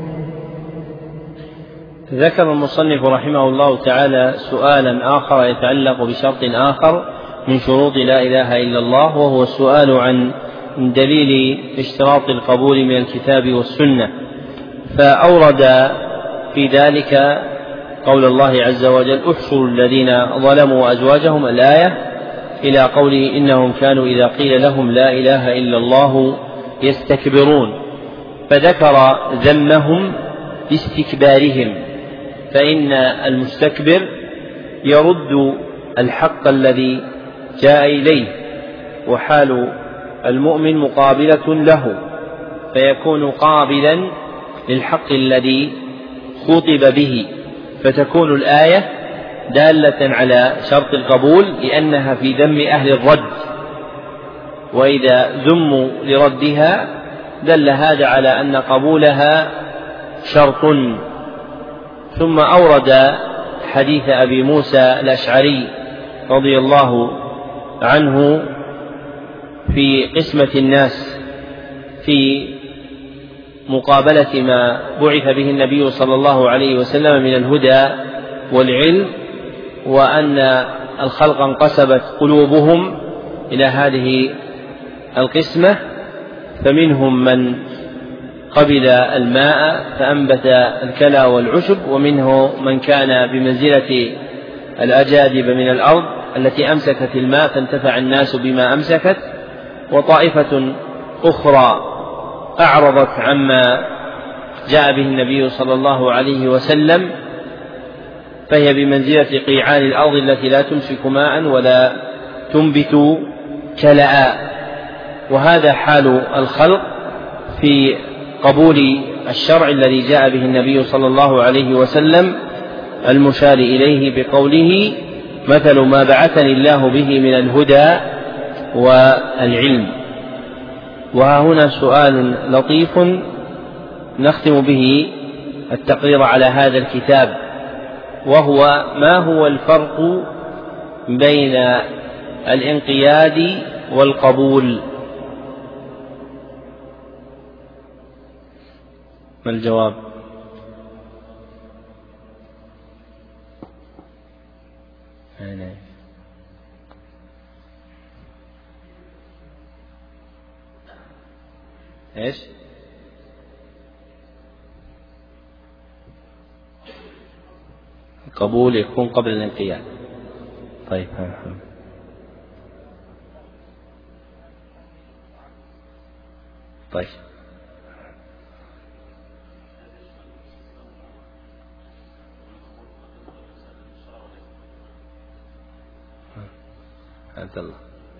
ذكر المصنف رحمه الله تعالى سؤالا آخر يتعلق بشرط آخر من شروط لا إله إلا الله، وهو السؤال عن دليل اشتراط القبول من الكتاب والسنة، فأورد في ذلك قول الله عز وجل: احشروا الذين ظلموا أزواجهم، الآية إلى قوله: إنهم كانوا إذا قيل لهم لا إله إلا الله يستكبرون، فذكر ذمهم باستكبارهم، فإن المستكبر يرد الحق الذي جاء إليه، وحال المؤمن مقابلة له، فيكون قابلا للحق الذي خطب به، فتكون الآية دالة على شرط القبول لأنها في ذم أهل الرد، وإذا ذموا لردها دل هذا على أن قبولها شرط. ثم أورد حديث أبي موسى الأشعري رضي الله عنه في قسمة الناس في مقابلة ما بعث به النبي صلى الله عليه وسلم من الهدى والعلم، وأن الخلق انقسمت قلوبهم إلى هذه القسمة، فمنهم من قبل الماء فأنبت الكلى والعشب، ومنه من كان بمنزلة الأجادب من الأرض التي أمسكت الماء فانتفع الناس بما أمسكت، وطائفة أخرى أعرضت عما جاء به النبي صلى الله عليه وسلم، فهي بمنزلة قيعان الأرض التي لا تمسك ماء ولا تنبت كلأ. وهذا حال الخلق في قبول الشرع الذي جاء به النبي صلى الله عليه وسلم، المشار إليه بقوله: مثل ما بعثني الله به من الهدى والعلم. وها هنا سؤال لطيف نختم به التقرير على هذا الكتاب، وهو: ما هو الفرق بين الانقياد والقبول؟ ما الجواب؟ ايش؟ القبول يكون قبل الانقياد. طيب، طيب، عبد الله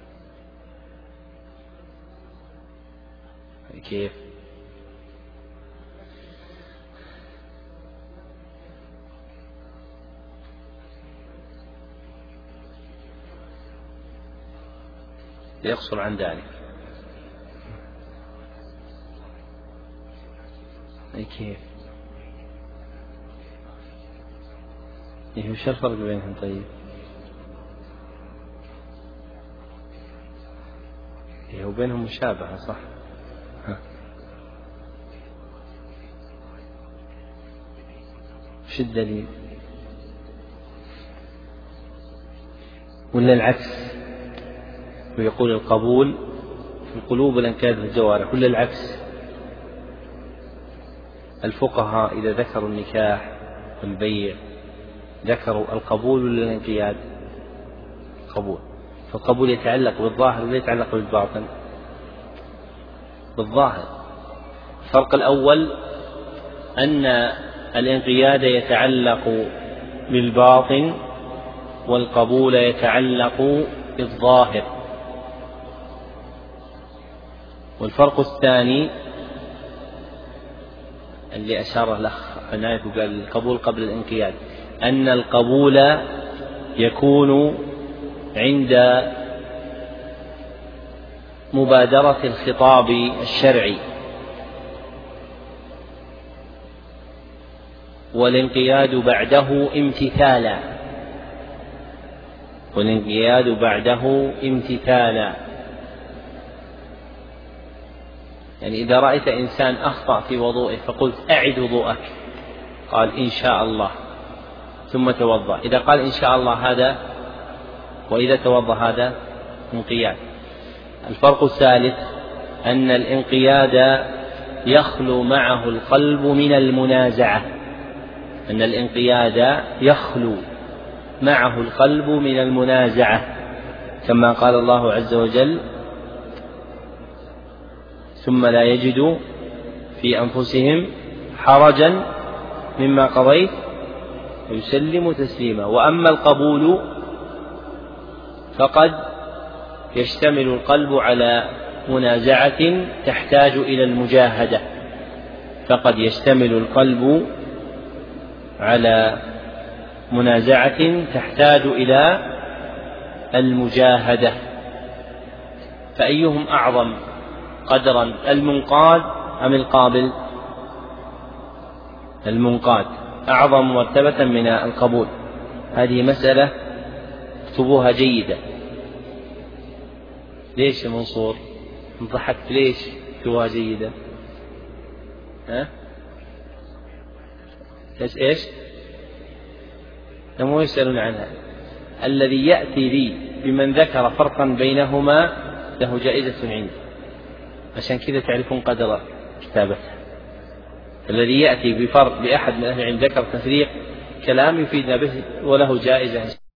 كيف؟ يقصر عن ذلك. كيف؟ وش الفرق بينهم؟ طيب، وبينهم مشابهة، صح؟ وش الدليل؟ ولا العكس؟ ويقول القبول في القلوب والانقياد في الجوارح، ولا العكس؟ الفقهاء إذا ذكروا النكاح والبيع ذكروا القبول ولا الانقياد؟ القبول. فالقبول يتعلق بالظاهر ولا يتعلق بالباطن؟ بالظاهر. الفرق الأول أن الانقياد يتعلق بالباطن والقبول يتعلق بالظاهر. والفرق الثاني اللي أشار الأخ عناية وقال القبول قبل الانقياد، أن القبول يكون عند مبادرة الخطاب الشرعي، والانقياد بعده امتثالا. والانقياد بعده امتثالا، يعني إذا رأيت إنسان أخطأ في وضوءه فقلت أعد وضوءك، قال إن شاء الله، ثم توضأ، إذا قال إن شاء الله هذا، وإذا توضأ هذا انقياد. الفرق الثالث أن الانقياد يخلو معه القلب من المنازعة، أن الانقياد يخلو معه القلب من المنازعة، كما قال الله عز وجل ثم لا يجدوا في أنفسهم حرجا مما قضيت ويسلموا تسليما. وأما القبول فقد يشتمل القلب على منازعة تحتاج إلى المجاهدة، فقد يشتمل القلب على منازعة تحتاج إلى المجاهدة. فأيهم أعظم قدرا، المنقاد أم القابل؟ المنقاد أعظم مرتبة من القبول. هذه مسألة اكتبوها جيدا. ليش يا منصور ضحكت؟ ليش اكتبوها جيدا؟ ايش لم يسألون عنها. الذي يأتي لي بمن ذكر فرقا بينهما له جائزة عندي، عشان كذا تعرفون قدر كتابتها. الذي يأتي بفرق بأحد من أهل العلم ذكر تفريق كلام يفيدنا به وله جائزة.